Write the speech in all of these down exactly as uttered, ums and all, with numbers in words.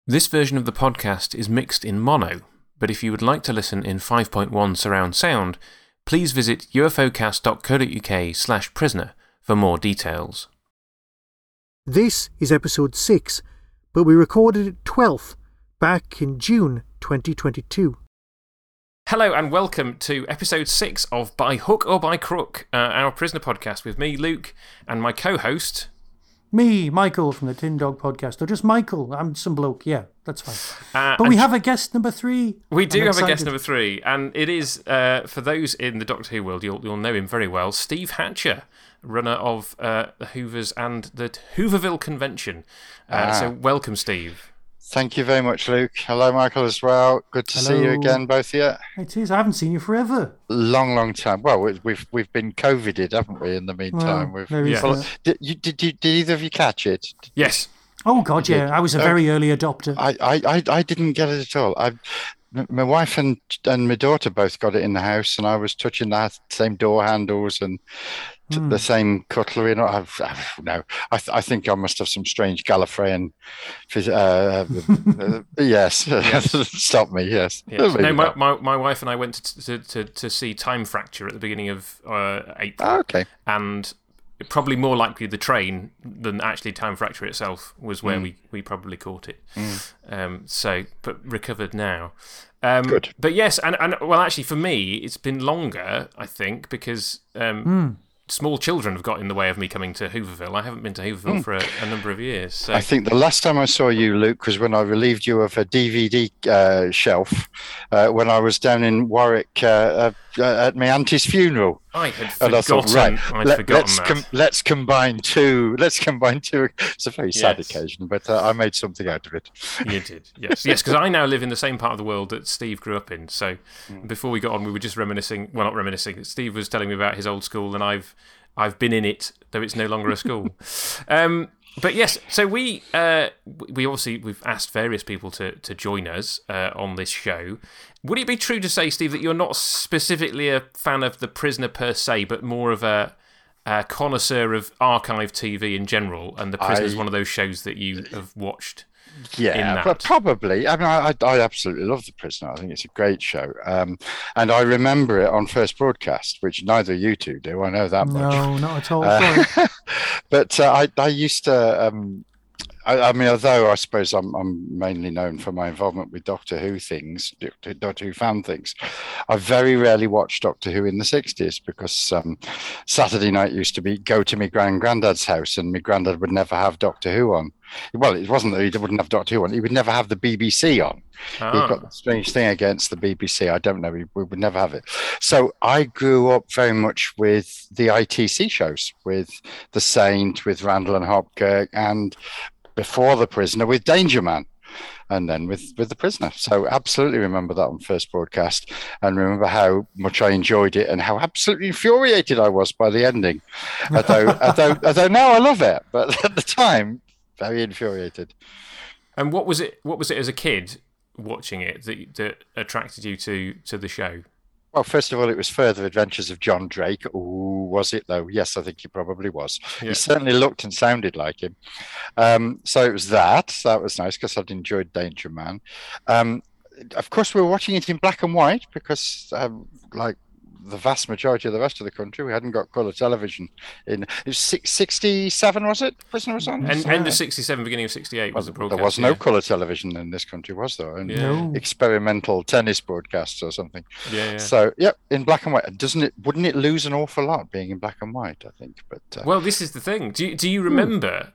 This version of the podcast is mixed in mono, but if you would like to listen in five point one surround sound, please visit ufocast.co.uk slash prisoner for more details. This is episode six, but we recorded it twelfth, back in June twenty twenty-two. Hello and welcome to episode six of By Hook or By Crook, uh, our Prisoner podcast with me, Luke, and my co-host... Me, Michael from the Tin Dog podcast. Or just Michael. I'm some bloke. Yeah, that's fine. Uh, but we have a guest number three. We do I'm have excited. a guest number three, and it is, uh, for those in the Doctor Who world, you'll, you'll know him very well, Steve Hatcher, runner of uh, the Hoovers and the Hooverville Convention. Uh, ah. So welcome, Steve. Thank you very much, Luke. Hello, Michael, as well. Good to Hello. see you again, both of you. It is. I haven't seen you forever. Long, long time. Well, we- we've we've been COVIDed, haven't we? In the meantime, Well, we've. there is Yeah. Well, that. did, you, did, did, did either of you catch it? Yes. Oh, God, You yeah. did. I was a Oh. very early adopter. I, I, I, I didn't get it at all. I, m- my wife and and my daughter both got it in the house, and I was touching the same door handles and t- Hmm. the same cutlery. And I've, I've no, I, th- I think I must have some strange Gallifreyan. phys- Uh, uh, yes, Yes. stop me. Yes. Yes. Maybe No, my, not. my, my wife and I went to, to, to, to see Time Fracture at the beginning of uh, April, Ah, okay. and probably more likely the train than actually Time Fracture itself was where Mm. we, we probably caught it. Mm. Um, so, but recovered now. Um, Good. But yes, and, and well, actually, for me, it's been longer, I think, because um, Hmm. small children have got in the way of me coming to Hooverville. I haven't been to Hooverville Mm. for a, a number of years. So. I think the last time I saw you, Luke, was when I relieved you of a D V D uh, shelf uh, when I was down in Warwick uh, uh, at my auntie's funeral. I had And I forgotten. thought, right, I'd let, forgotten let's that. com- let's combine two. Let's combine two. It's a very sad Yes. occasion, but uh, I made something out of it. You did, yes, yes. Because I now live in the same part of the world that Steve grew up in. So Mm. before we got on, we were just reminiscing. Well, not reminiscing. Steve was telling me about his old school, and I've I've been in it, though it's no longer a school. um, but yes, so we uh, we obviously we've asked various people to to join us uh, on this show. Would it be true to say, Steve, that you're not specifically a fan of The Prisoner per se, but more of a, a connoisseur of archive T V in general, and The Prisoner is I- one of those shows that you have watched? in Yeah, that. but probably. I mean, I, I I absolutely love The Prisoner. I think it's a great show, um, and I remember it on first broadcast, which neither you two do. I know that much. No, not at all. Uh, Sorry. but uh, I, I used to. Um, I, I mean, although I suppose I'm, I'm mainly known for my involvement with Doctor Who things, Doctor Doctor Who fan things, I very rarely watched Doctor Who in the sixties because um, Saturday night used to be go to my grand granddad's house, and my granddad would never have Doctor Who on. Well, it wasn't that he wouldn't have Doctor Who on; he would never have the B B C on. Ah. He's got a strange thing against the B B C. I don't know. We, we would never have it. So I grew up very much with the I T C shows, with The Saint, with Randall and Hopkirk, and before The Prisoner with Danger Man, and then with, with The Prisoner. So absolutely remember that on first broadcast, and remember how much I enjoyed it and how absolutely infuriated I was by the ending. Although, although, although now I love it, but at the time, very infuriated. And what was it? What was it as a kid watching it that that attracted you to to the show? Well, first of all, it was Further Adventures of John Drake. Ooh, was it though? Yes, I think he probably was. Yeah. He certainly looked and sounded like him. Um, so it was that. That was nice because I'd enjoyed Danger Man. Um, of course, we were watching it in black and white because, um, like the vast majority of the rest of the country, we hadn't got colour television. In it was six, sixty-seven, was it? Prisoner was on. And end of sixty-seven, beginning of sixty-eight was the broadcast. There was no yeah. colour television in this country, was there? Only Yeah. No. experimental tennis broadcasts or something. Yeah, yeah. So, yep, in black and white. Doesn't it? Wouldn't it lose an awful lot being in black and white? I think. But uh, Well, this is the thing. Do you, do you remember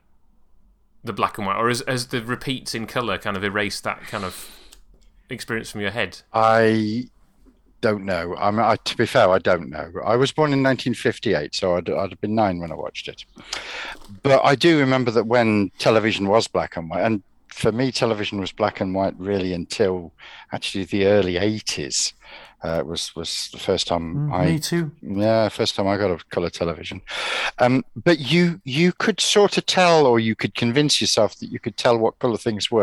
the black and white, or has, has the repeats in colour kind of erased that kind of experience from your head? I don't know. I mean, I, to be fair, I don't know. I was born in nineteen fifty-eight, so I'd, I'd have been nine when I watched it. But I do remember that when television was black and white, and for me, television was black and white really until actually the early eighties. Uh, was was the first time Mm, I me too. yeah first time I got a colour television. Um, but you you could sort of tell, or you could convince yourself that you could tell what colour things were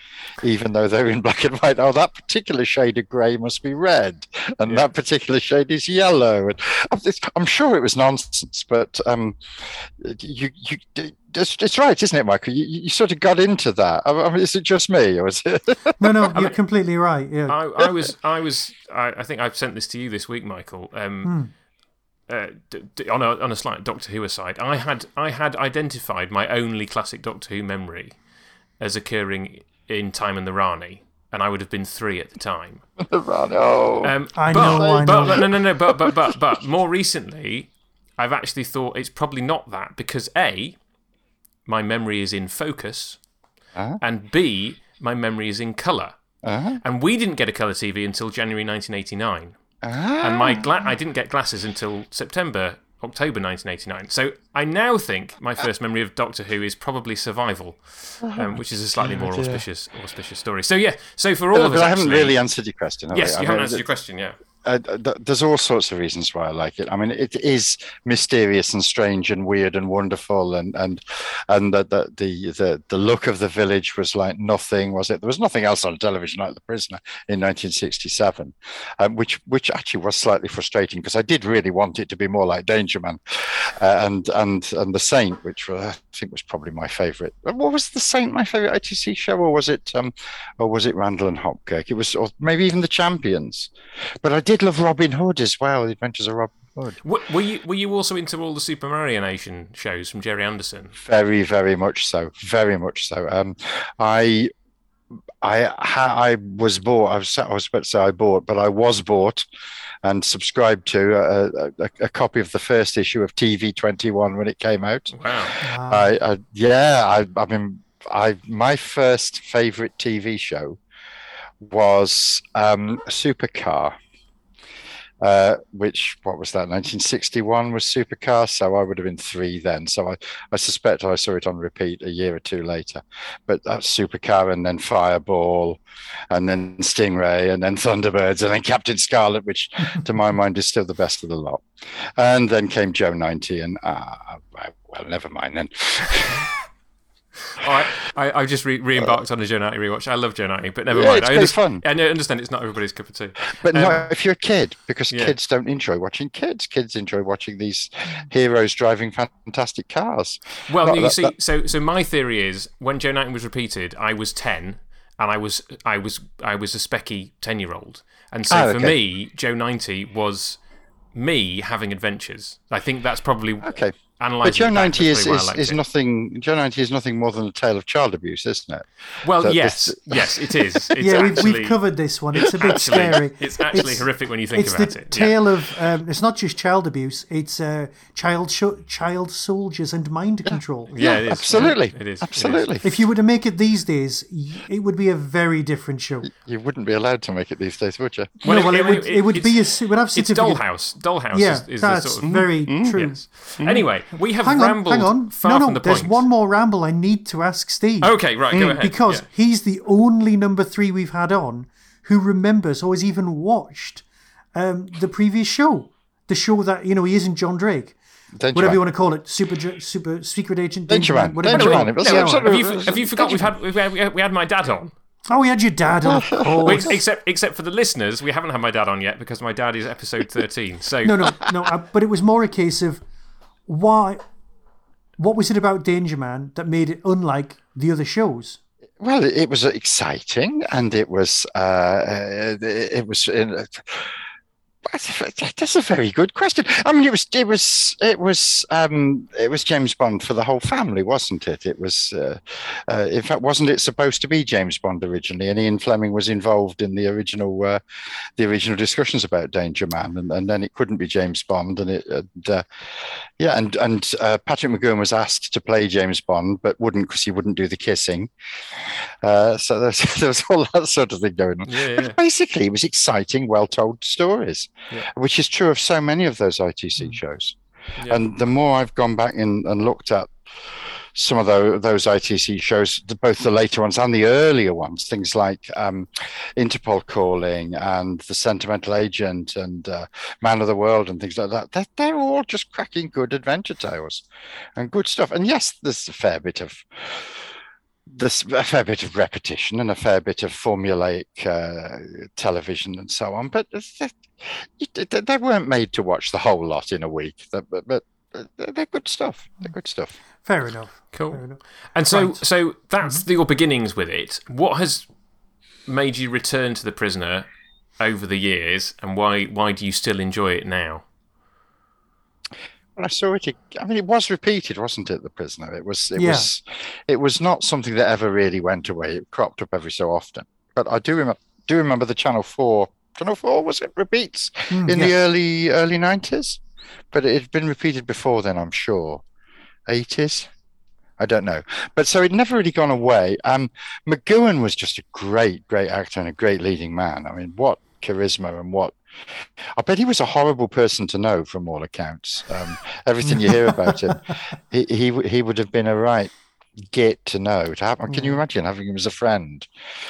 even though they're in black and white. Oh, that particular shade of grey must be red, and yeah. that particular shade is yellow. And I'm sure it was nonsense, but um, you, you, it's, it's right, isn't it, Michael? You, you sort of got into that. I mean, is it just me, or is it? No, no, you're completely right. Yeah, I, I was, I was, I, I think I've sent this to you this week, Michael. Um, hmm. Uh, d- d- on a on a slight Doctor Who aside, I had I had identified my only classic Doctor Who memory as occurring in Time and the Rani, and I would have been three at the time. The Rani, oh, um, I but, know, I but, know. No, no, no, but but but but more recently, I've actually thought it's probably not that because A, my memory is in focus, uh-huh. and B, my memory is in colour, uh-huh. and we didn't get a colour T V until January nineteen eighty-nine. Ah. And my gla- I didn't get glasses until September, October nineteen eighty-nine. So I now think my first memory of Doctor Who is probably Survival, um, which is a slightly more oh, auspicious auspicious story. So yeah, so for all but, of us, but I actually, haven't really answered your question. Yes, I? you I haven't mean, answered your question. Yeah. Uh, th- there's all sorts of reasons why I like it. I mean, it is mysterious and strange and weird and wonderful, and and and the the the the, the look of the village was like nothing, was it? There was nothing else on television like The Prisoner in nineteen sixty-seven, um, which which actually was slightly frustrating because I did really want it to be more like Danger Man, uh, and and and The Saint, which uh, I think was probably my favourite. What was The Saint? My favourite I T C show, or was it um, or was it Randall and Hopkirk? It was, or maybe even The Champions, but I did love Robin Hood as well. The Adventures of Robin Hood. Were you were you also into all the Super Mario Nation shows from Jerry Anderson? Very, very much so. Very much so. Um, I, I, I was bought. I was, I was about to say I bought, but I was bought and subscribed to a, a, a copy of the first issue of T V twenty-one when it came out. Wow. wow. I, I yeah. I, I mean, I my first favorite T V show was um, Supercar. Uh, which, what was that, nineteen sixty-one was Supercar, so I would have been three then. So I, I suspect I saw it on repeat a year or two later. But that's Supercar, and then Fireball, and then Stingray, and then Thunderbirds, and then Captain Scarlet, which to my mind is still the best of the lot. And then came Joe ninety, and uh, well, never mind then. I, I, I just re- re-embarked on a Joe ninety rewatch. I love Joe ninety, but never yeah, mind. It's I great understand, fun. I understand it's not everybody's cup of tea. But um, not if you're a kid, because yeah. kids don't enjoy watching kids. Kids enjoy watching these heroes driving fantastic cars. Well, not you that, see, that... so so my theory is when Joe ninety was repeated, I was ten, and I was I was I was a specky ten-year-old, and so oh, for okay. me, Joe ninety was me having adventures. I think that's probably okay. Analyzing but Joe ninety is, is, is it. nothing. Joe ninety is nothing more than a tale of child abuse, isn't it? Well, so yes, this... yes, it is. It's yeah, we've, actually, we've covered this one. It's a bit actually, scary. It's actually it's, horrific when you think it's about the it. Tale yeah. of um, it's not just child abuse. It's uh, child sh- child soldiers and mind control. Yeah, yeah it is. absolutely. Yeah, it is. Absolutely. It is. If you were to make it these days, it would be a very different show. You wouldn't be allowed to make it these days, would you? Well, no, well, it, it would. It, it would be a. It would have It's Dollhouse. Dollhouse yeah, is, is that's the sort of very mm, true. Yes. Mm. Anyway, we have hang rambled on, hang on. far no, no, from the there's point. one more ramble I need to ask Steve. Okay, right, go ahead. Because yeah. he's the only number three we've had on who remembers or has even watched um, the previous show. The show that, you know, he isn't John Drake. Danger whatever Man. you want to call it. Super Super Secret Agent. Danger Man. Whatever Danger you Man. want. It was- No, it was- have, you, it was- have you forgot we've had, we've had we had my dad on? Oh, we had your dad on, of course. except except for the listeners, we haven't had my dad on yet because my dad is episode thirteen. So No, no, no. Uh, but it was more a case of why. What was it about Danger Man that made it unlike the other shows? Well, it, it was exciting, and it was uh, it, it was. Uh, That's a very good question. I mean, it was, it was, it was, um, it was James Bond for the whole family, wasn't it? It was, uh, uh, in fact, wasn't it supposed to be James Bond originally? And Ian Fleming was involved in the original, uh, the original discussions about Danger Man, and, and then it couldn't be James Bond, and it, and, uh, yeah, and and uh, Patrick McGowan was asked to play James Bond, but wouldn't because he wouldn't do the kissing. Uh, so there's, there was all that sort of thing going on. Yeah, yeah. But basically, it was exciting, well-told stories. Yeah. Which is true of so many of those I T C shows. Yeah. And the more I've gone back in and looked at some of those, those I T C shows, both the later ones and the earlier ones, things like um, Interpol Calling and The Sentimental Agent and uh, Man of the World and things like that, they're, they're all just cracking good adventure tales and good stuff. And yes, there's a fair bit of there's a fair bit of repetition and a fair bit of formulaic uh, television and so on, but they, they weren't made to watch the whole lot in a week. But, but they're good stuff. They're good stuff. Fair enough. Cool. Fair enough. And so, Right. so that's mm-hmm. your beginnings with it. What has made you return to The Prisoner over the years, and why why do you still enjoy it now? Well, I saw it. I mean, it was repeated, wasn't it? The Prisoner. It was. It Yeah. was. It was not something that ever really went away. It cropped up every so often. But I do remember. Do remember the Channel Four. Channel Four was it repeats Mm, in yes. the early early nineties, but it had been repeated before then. I'm sure. Eighties. I don't know. But so it never really gone away. Um, McGowan was just a great, great actor and a great leading man. I mean, what charisma and what. I bet he was a horrible person to know from all accounts. Um, everything you hear about him, he, he he would have been a right git to know. To have, can you imagine having him as a friend,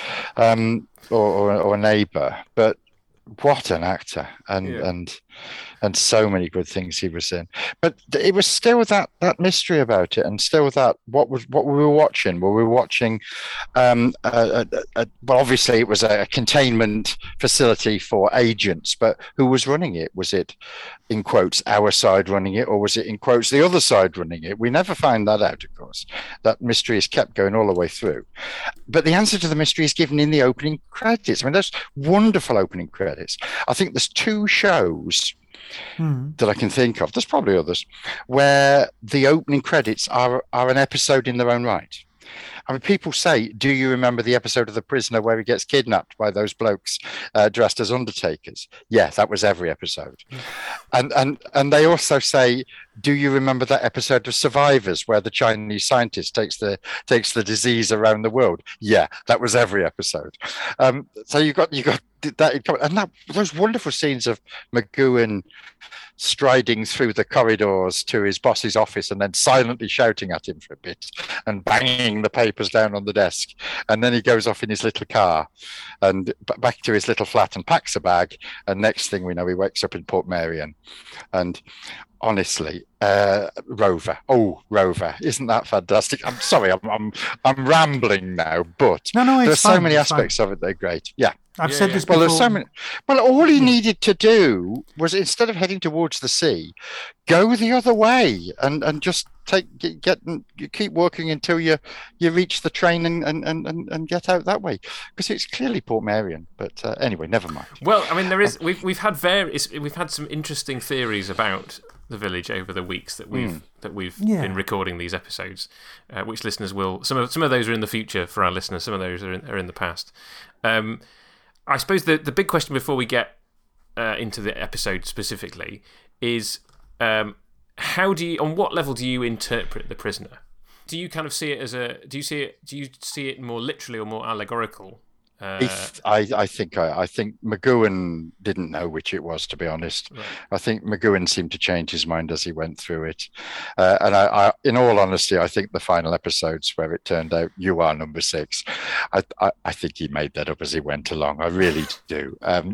um, or, or or a neighbour? But what an actor, and Yeah. and and so many good things he was in. But it was still that that mystery about it, and still that what was what we were watching. Were we watching? Um, a, a, a, well, obviously it was a containment facility for agents, but who was running it? Was it, in quotes, our side running it, or was it, in quotes, the other side running it? We never find that out, of course. That mystery is kept going all the way through. But the answer to the mystery is given in the opening credits. I mean, there's wonderful opening credits. I think there's two shows Hmm. that I can think of. There's probably others where the opening credits are are an episode in their own right. I mean, people say, do you remember the episode of The Prisoner where he gets kidnapped by those blokes uh, dressed as undertakers? Yeah, that was every episode. Mm. And and and they also say, do you remember that episode of Survivors where the Chinese scientist takes the takes the disease around the world? Yeah, that was every episode. Um, so you got you got that, and that those wonderful scenes of McGowan striding through the corridors to his boss's office and then silently shouting at him for a bit and banging the papers down on the desk. And then he goes off in his little car and back to his little flat and packs a bag. And next thing we know, he wakes up in Portmeirion. And honestly, uh, Rover. Oh, Rover. Isn't that fantastic? I'm sorry, I'm I'm, I'm rambling now, but no, no, there are it's so fine, many it's aspects fine. of it that are great. Yeah. I've Yeah, said yeah. this Well, before. there's so many. Well, all he needed to do was, instead of heading towards the sea, go the other way and, and just take get, get keep working until you you reach the train and and, and, and get out that way, because it's clearly Portmeirion. But uh, anyway, never mind. Well, I mean, there is we've we've had various we've had some interesting theories about the village over the weeks that we've mm. that we've yeah. been recording these episodes, uh, which listeners will some of some of those are in the future for our listeners, some of those are in, are in the past. Um, I suppose the, the big question before we get uh, into the episode specifically is um, how do you, on what level do you interpret The Prisoner? Do you kind of see it as a, do you see it, do you see it more literally or more allegorical? Uh, I, I think I, I think McGowan didn't know which it was, to be honest. Right. I think McGowan seemed to change his mind as he went through it. Uh, and I, I, in all honesty, I think the final episodes where it turned out you are number six, I, I, I think he made that up as he went along. I really do. Um,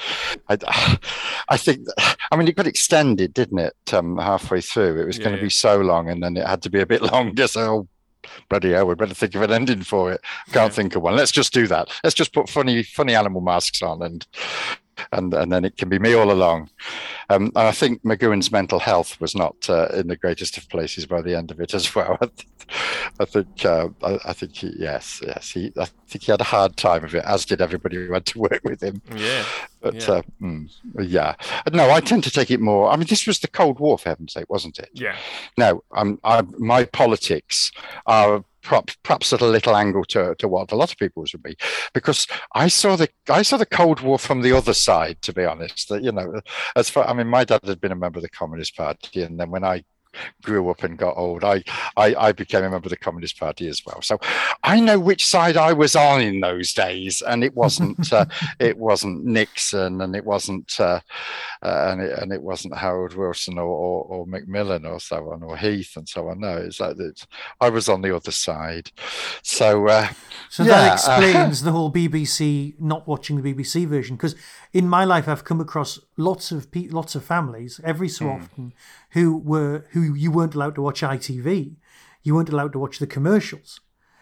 I, I think, I mean, it got extended, didn't it? Um, halfway through, it was Yeah, going to yeah. be so long, and then it had to be a bit longer. So. Bloody hell, we better think of an ending for it. Can't Yeah. think of one. Let's just do that. Let's just put funny, funny animal masks on, and and and then it can be me all along. Um, and I think McGowan's mental health was not uh, in the greatest of places by the end of it as well. I, th- I think, uh, I, I think, he, yes, yes, he, I think he had a hard time of it, as did everybody who had to work with him. Yeah. But Yeah. Uh, mm, yeah, no, I tend to take it more. I mean, this was the Cold War, for heaven's sake, wasn't it? Yeah. Now, um, I, my politics are perhaps, perhaps at a little angle to, to what a lot of people's would be, because I saw the I saw the Cold War from the other side. To be honest, that you know, as far I mean, my dad had been a member of the Communist Party, and then when I grew up and got old, I, I I became a member of the Communist Party as well. So I know which side I was on in those days, and it wasn't uh, it wasn't Nixon, and it wasn't uh, uh, and it and it wasn't Harold Wilson or, or, or Macmillan or so on, or Heath and so on. No, it's like it's, I was on the other side. So uh, So yeah, that explains uh, the whole B B C not watching the B B C version. Because in my life, I've come across lots of pe- lots of families every so Mm. often who were who you weren't allowed to watch I T V, you weren't allowed to watch the commercials,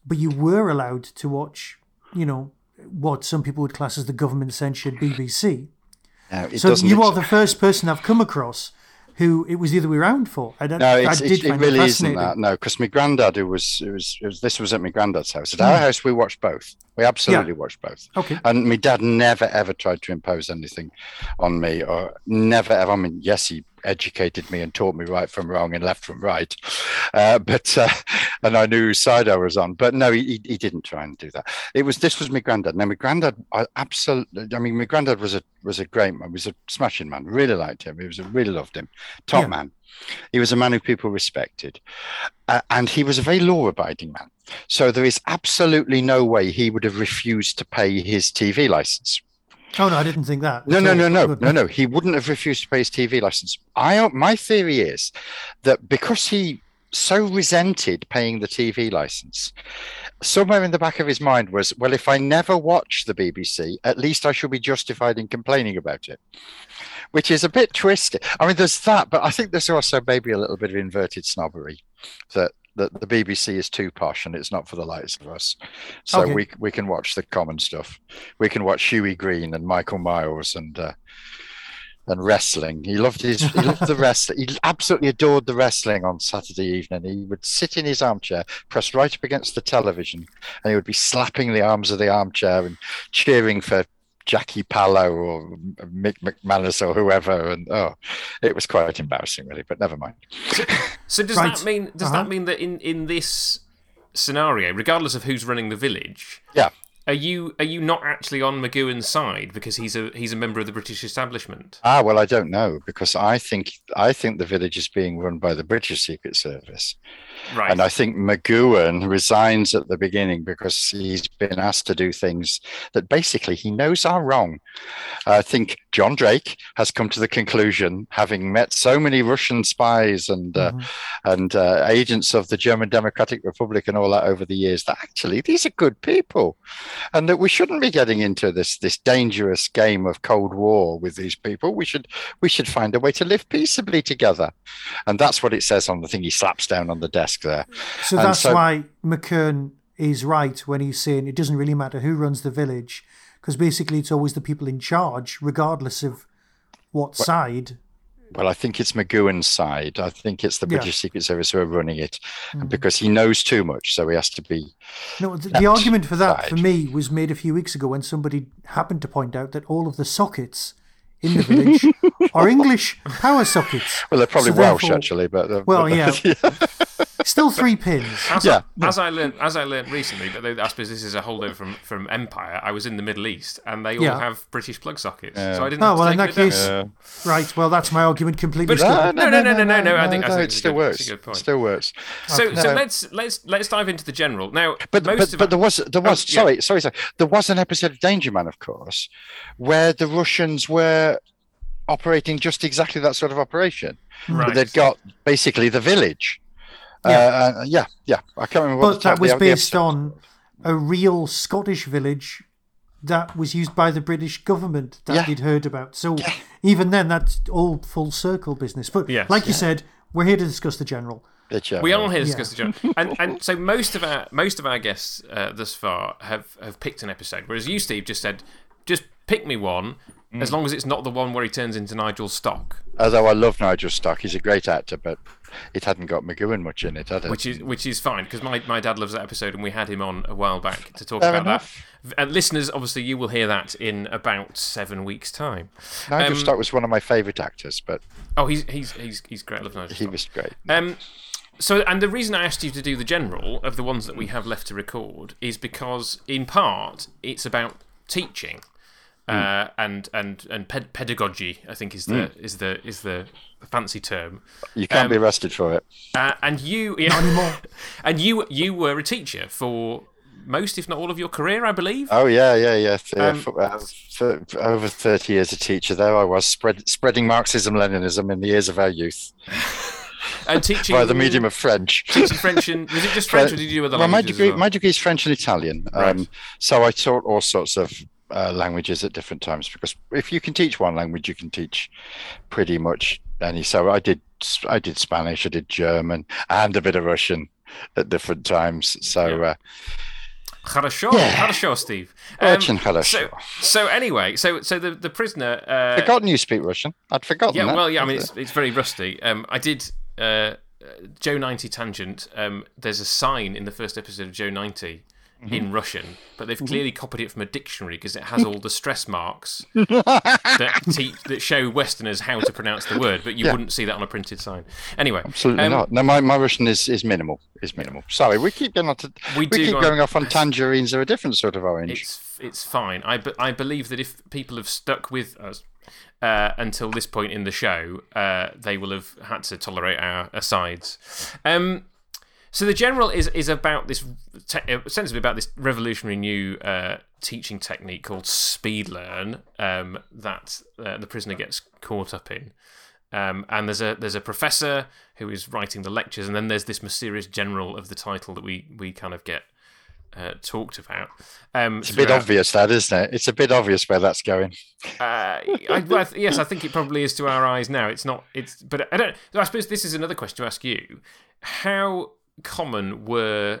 but you were allowed to watch, you know, what some people would class as the government-censured B B C. No, it So doesn't you ex- are the first person I've come across who it was the other way around for. I, don't- No, I it's, did it, it find really isn't fascinating. that. No, because my granddad, who was, it was, it was, this was at my granddad's house. At Hmm. our house, we watched both. We absolutely watched both. Okay. And my dad never ever tried to impose anything on me, or never ever. I mean, yes, he educated me and taught me right from wrong and left from right, uh, but uh, and I knew whose side I was on. But no, he, he didn't try and do that. It was this was my granddad. Now my granddad, I absolutely. I mean, my granddad was a was a great man. He was a smashing man. Really liked him. He was a, really loved him. Top Yeah. man. He was a man who people respected, uh, and he was a very law-abiding man. So there is absolutely no way he would have refused to pay his T V license. Oh, no, I didn't think that. No, at no, all. no, no, Good. no, no. He wouldn't have refused to pay his T V license. I, my theory is that because he so resented paying the T V license, somewhere in the back of his mind was, well, if I never watch the B B C, at least I should be justified in complaining about it, which is a bit twisted. I mean, there's that, but I think there's also maybe a little bit of inverted snobbery that that the B B C is too posh and it's not for the likes of us. So Okay. we we can watch the common stuff. We can watch Huey Green and Michael Miles and uh, and wrestling. He loved his he loved the wrestling. He absolutely adored the wrestling on Saturday evening. He would sit in his armchair, pressed right up against the television, and he would be slapping the arms of the armchair and cheering for Jackie Pallo or Mick McManus or whoever, and oh, it was quite embarrassing, really. But never mind. So does Right. that mean does Uh-huh. that mean that in, in this scenario, regardless of who's running the village, Yeah. are you are you not actually on McGowan's side because he's a he's a member of the British establishment? Ah, well, I don't know, because I think I think the village is being run by the British Secret Service. Right. And I think McGowan resigns at the beginning because he's been asked to do things that basically he knows are wrong. I think John Drake has come to the conclusion, having met so many Russian spies and uh, and uh, agents of the German Democratic Republic and all that over the years, that actually these are good people, and that we shouldn't be getting into this this dangerous game of Cold War with these people. We should we should find a way to live peaceably together, and that's what it says on the thing he slaps down on the desk there. So And that's so- why McKern is right when he's saying it doesn't really matter who runs the village, because basically it's always the people in charge, regardless of what side. Well, I think it's McGowan's side. I think it's the Yeah. British Secret Service who are running it, and because he knows too much, so he has to be. No, the, Left the argument for that, side. for me, was made a few weeks ago when somebody happened to point out that all of the sockets in the village are English power sockets. Well, they're probably So Welsh therefore- actually, but uh, Well, but- yeah. Still three pins. As, Yeah. I, as I learned, as I learned recently, but I suppose this is a holdover from, from Empire. I was in the Middle East, and they all Yeah. have British plug sockets, Yeah. so I didn't. Oh, have to well, in take that it down. case, right, well, that's my argument completely But- scuppered. No, no, no, no, no, no, I think- I think it it's a still good- works. it's a good point. Still works. So, so No. let's let's let's dive into the general now. But most but, of but our- there was there was Oh, yeah. sorry sorry sorry there was an episode of Danger Man, of course, where the Russians were operating just exactly that sort of operation. Right. They'd got basically the village. Yeah. Uh, yeah, yeah. I can't remember. what But the that title was of the based episode- on a real Scottish village that was used by the British government that Yeah. they'd heard about. So even then, that's all full circle business. But Yes. like you said, we're here to discuss the general. The general. We are here to discuss the general, and and so most of our most of our guests uh, thus far have have picked an episode, whereas you, Steve, just said just pick me one, as long as it's not the one where he turns into Nigel Stock, Although I love Nigel Stock, he's a great actor, but it hadn't got McGowan much in it, had it? which is which is fine because my, my dad loves that episode, and we had him on a while back to talk Fair about enough. that. And listeners, obviously, you will hear that in about seven weeks' time. Nigel um, Stock was one of my favourite actors, but Oh, he's he's he's he's great. I love Nigel he Stock. was great. Um, so, and the reason I asked you to do the general of the ones that we have left to record is because, in part, it's about teaching uh, and and and ped- pedagogy. I think is the is the is the fancy term. You can't um, be arrested for it. Uh, and you, yeah, Anymore. and you you were a teacher for most, if not all, of your career, I believe. Oh yeah, yeah, yeah. Th- Um, for, uh, for, for over thirty years a teacher. There I was, spread, spreading Marxism, Leninism in the ears of our youth And teaching by the medium of French. teaching French and was it just French or did you do other well, my languages? degree, as well? my degree is French and Italian. Um, Right. So I taught all sorts of uh, languages at different times because if you can teach one language, you can teach pretty much any. So I did, I did Spanish, I did German, and a bit of Russian. at different times. So. Yeah. Uh, Хорошо, Yeah. хорошо, Steve. Um, Очень хорошо. so, so anyway, so so the the prisoner. Uh, Forgotten you speak Russian. I'd forgotten yeah, that. well, yeah. I mean, it's it's very rusty. Um, I did uh, Joe ninety tangent. Um, there's a sign in the first episode of Joe ninety Mm-hmm. in Russian, but they've clearly copied it from a dictionary because it has all the stress marks that teach that show Westerners how to pronounce the word, but you Yeah. wouldn't see that on a printed sign. Anyway, Absolutely um, not. No, my, my Russian is, is minimal. Is minimal. Sorry, we keep going on to, We we, do keep go on- going off on tangerines or a different sort of orange. It's it's fine. I, be, I believe that if people have stuck with us uh, until this point in the show, uh, they will have had to tolerate our asides. Um, so the general is is about this te- ostensibly about this revolutionary new uh, teaching technique called speed learn um, that uh, the prisoner gets caught up in. Um, and there's a there's a professor who is writing the lectures, and then there's this mysterious general of the title that we we kind of get uh, talked about. Um, It's a bit throughout- obvious, that, isn't it? It's a bit obvious where that's going. Uh, I, well, I th- yes, I think it probably is to our eyes now. It's not. It's but I don't. I suppose this is another question to ask you: how common were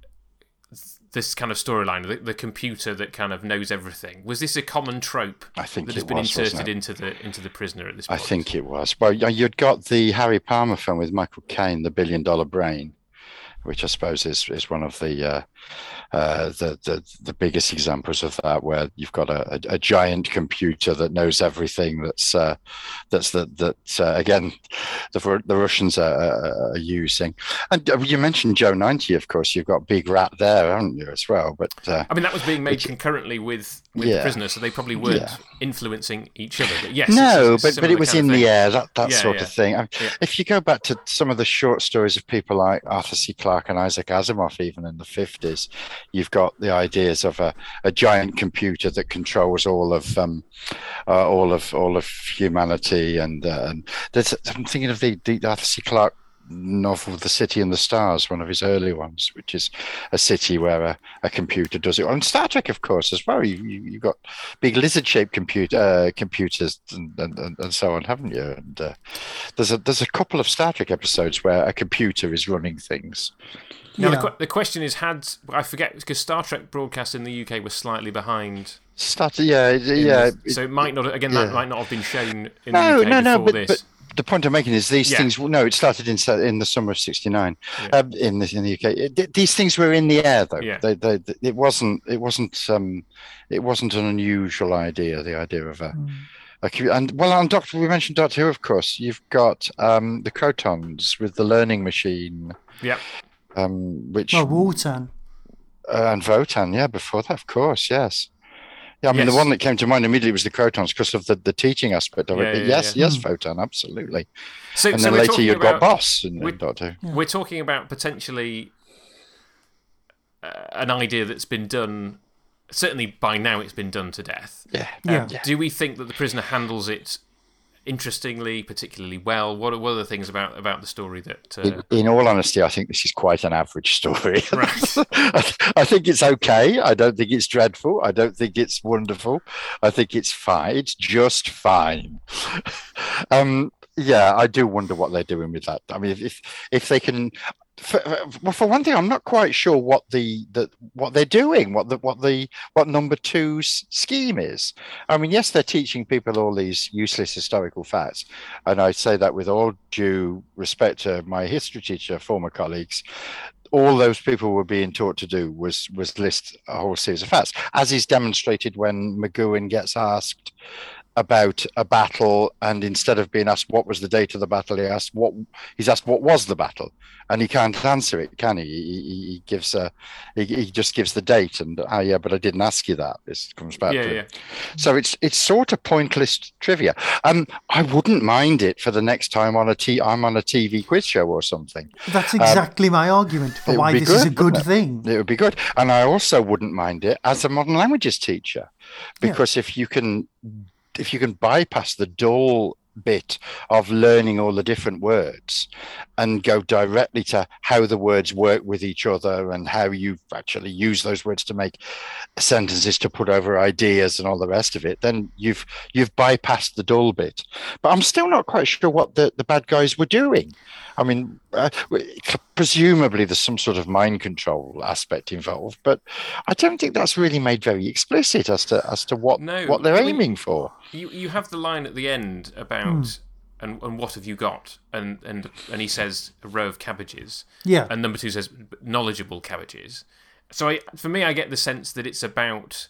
this kind of storyline, the, the computer that kind of knows everything? Was this a common trope I think that has it been was, wasn't inserted it? into the into the prisoner at this I point? think it was. Well, y- you'd got the Harry Palmer film with Michael Caine, The Billion Dollar Brain, which I suppose is is one of the uh, uh, the, the the biggest examples of that, where you've got a, a, a giant computer that knows everything. That's uh, that's the, that uh, again the the Russians are, are, are using. And you mentioned Joe ninety, of course. You've got Big Rat there, haven't you, as well? But uh, I mean, that was being made Which- concurrently with, with Yeah. the prisoner, so they probably weren't Yeah. influencing each other. But yes, no, it's, it's a but but similar it was kind of in thing. the air, that that Yeah, sort yeah. of thing. I- Yeah. If you go back to some of the short stories of people like Arthur C. Clarke and Isaac Asimov, even in the fifties, you've got the ideas of a, a giant computer that controls all of um, uh, all of all of humanity, and uh, and there's, I'm thinking of the, the Arthur C. Clarke novel The City and the Stars, one of his early ones, which is a city where a, a computer does it. And Star Trek, of course, as well. You you you've got big lizard-shaped computer uh, computers and, and, and and so on, haven't you? And uh, there's a there's a couple of Star Trek episodes where a computer is running things. Now, the, Yeah. que- the question is, had I forget because Star Trek broadcast in the U K was slightly behind. Started, yeah, in yeah. the- so it might not again that yeah. might not have been shown in No, the U K no, no. before But, this. but the point I'm making is these Yeah. things. No, it started in in the summer of sixty-nine. Yeah. Um, in the in the U K, It- these things were in the air, though. Yeah. They, they, it wasn't. It wasn't. Um, it wasn't an unusual idea. The idea of a. a cu- and well, on Doctor, we mentioned Doctor Who, of course. You've got um, the Crotons with the learning machine, yeah, um, which Well, Wotan. uh, and Votan, yeah, before that, of course, yes. Yeah, I mean, Yes. the one that came to mind immediately was the Crotons because of the, the teaching aspect of Yeah, it. But yeah, yes, yeah. yes, Votan, absolutely. So, And so then we're later talking you've about, got Boss in, we- in Doctor Who. We're talking about potentially uh, an idea that's been done. Certainly by now, it's been done to death. Yeah, Yeah. yeah. Do we think that the prisoner handles it interestingly, particularly well? What are, what are the things about, about the story that? Uh, In, in all honesty, I think this is quite an average story. Right. I, I think it's okay. I don't think it's dreadful. I don't think it's wonderful. I think it's fine. It's just fine. um, yeah, I do wonder what they're doing with that. I mean, if if, if they can. For, well, for one thing, I'm not quite sure what the, the what they're doing, what the what the what number two's scheme is. I mean, yes, they're teaching people all these useless historical facts, and I say that with all due respect to my history teacher, former colleagues. All those people were being taught to do was was list a whole series of facts, as is demonstrated when McGowan gets asked about a battle, and instead of being asked what was the date of the battle, he asked what he's asked what was the battle, and he can't answer it, can he? He, he, he gives a he, he just gives the date, and ah, yeah, but I didn't ask you that. This comes back yeah, to yeah. it. So it's it's sort of pointless trivia. Um, I wouldn't mind it for the next time on a t I'm on a T V quiz show or something. That's exactly my argument for Um, it would why be this is a good, good wouldn't thing. It would be good, and I also wouldn't mind it as a modern languages teacher, because if you can if you can bypass the dull bit of learning all the different words and go directly to how the words work with each other and how you actually use those words to make sentences to put over ideas and all the rest of it, then you've you've bypassed the dull bit. But I'm still not quite sure what the, the bad guys were doing. I mean, uh, presumably there's some sort of mind control aspect involved, but I don't think that's really made very explicit as to as to what No, what they're I mean, aiming for. You you have the line at the end about and, and what have you got, and and and he says a row of cabbages, Yeah. and number two says knowledgeable cabbages. So I, for me, I get the sense that it's about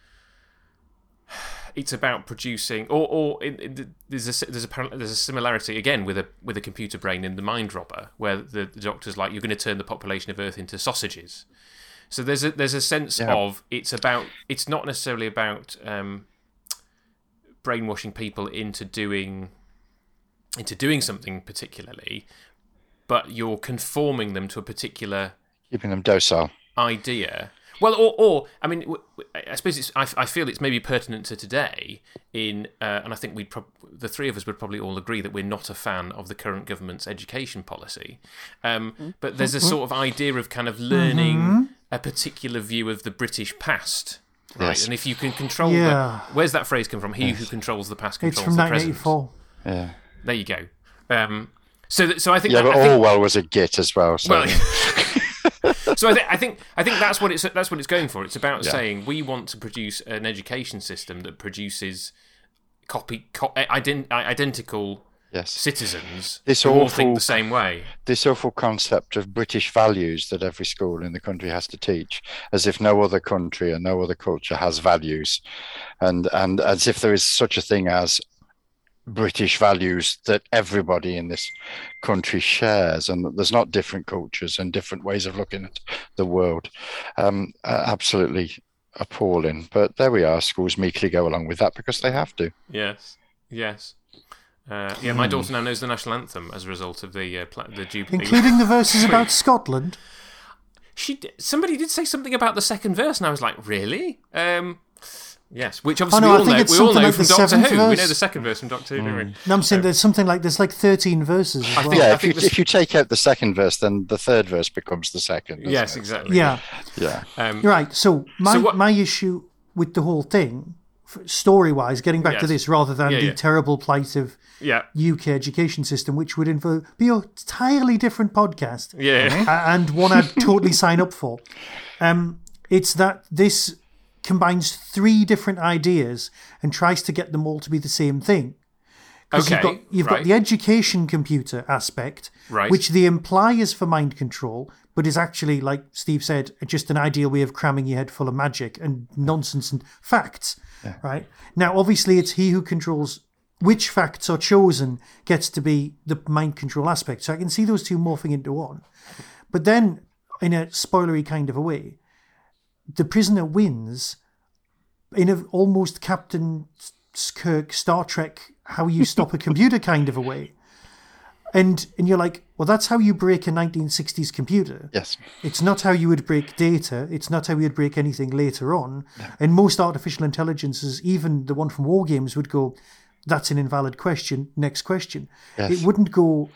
it's about producing, or or it, it, there's a there's a there's a similarity again with a with a computer brain in The Mind Robber, where the, the doctor's like, you're going to turn the population of Earth into sausages. So there's a there's a sense Yeah. of it's about it's not necessarily about um, brainwashing people into doing into doing something particularly, but you're conforming them to a particular Keeping them docile. idea. Well, or, or I mean, w- w- I suppose it's. I, I feel it's maybe pertinent to today. In uh, and I think we'd prob- the three of us would probably all agree that we're not a fan of the current government's education policy. Um, but there's a sort of idea of kind of learning a particular view of the British past, right? Yes. And if you can control, Yeah. the, where's that phrase come from? He who controls the past It's controls from the nineteen present. eighty-four. Yeah. There you go. Um, so, th- so I think. Yeah, that, but I think, Orwell was a git as well. So well, so I, th- I think I think that's what it's that's what it's going for. It's about Yeah. saying we want to produce an education system that produces copy co- ident- identical yes, citizens This who all awful- think the same way. this awful concept of British values that every school in the country has to teach, as if no other country and no other culture has values, and and as if there is such a thing as British values that everybody in this country shares, and that there's not different cultures and different ways of looking at the world. Um, uh, absolutely appalling. But there we are. Schools meekly go along with that because they have to. Yes, yes. Uh, yeah, my daughter now knows the national anthem as a result of the uh, pla- the Jubilee. Including the verses about Scotland. She d- somebody did say something about the second verse, and I was like, really? Um, yes, which obviously Oh, no, I we all think know. it's We all something know like from the Doctor seventh Who. We verse. know the second verse from Doctor Who, don't we? No, I'm saying there's something like there's like thirteen verses as I well. think- Yeah, I if you this- if you take out the second verse, then the third verse becomes the second. doesn't Yes, it? exactly. Yeah. Yeah. Um, Right. So my So what- my issue with the whole thing, story wise, getting back to Yes. this, rather than Yeah, the yeah. terrible plight of yeah, U K education system, which would involve be a entirely different podcast, yeah. a- and one I'd totally sign up for. Um, it's that this combines three different ideas and tries to get them all to be the same thing. 'Cause Okay, you've got you've right. got the education computer aspect, Right. which they imply is for mind control, but is actually, like Steve said, just an ideal way of cramming your head full of magic and nonsense and facts. Right now, obviously, it's he who controls which facts are chosen gets to be the mind control aspect. So I can see those two morphing into one. But then, in a spoilery kind of a way, the prisoner wins in a almost Captain Kirk Star Trek how you stop a computer kind of a way. And and you're like, well, that's how you break a nineteen sixties computer. Yes. It's not how you would break data. It's not how you would break anything later on. And most artificial intelligences, even the one from War Games, would go, that's an invalid question. Next question. Yes. It wouldn't go,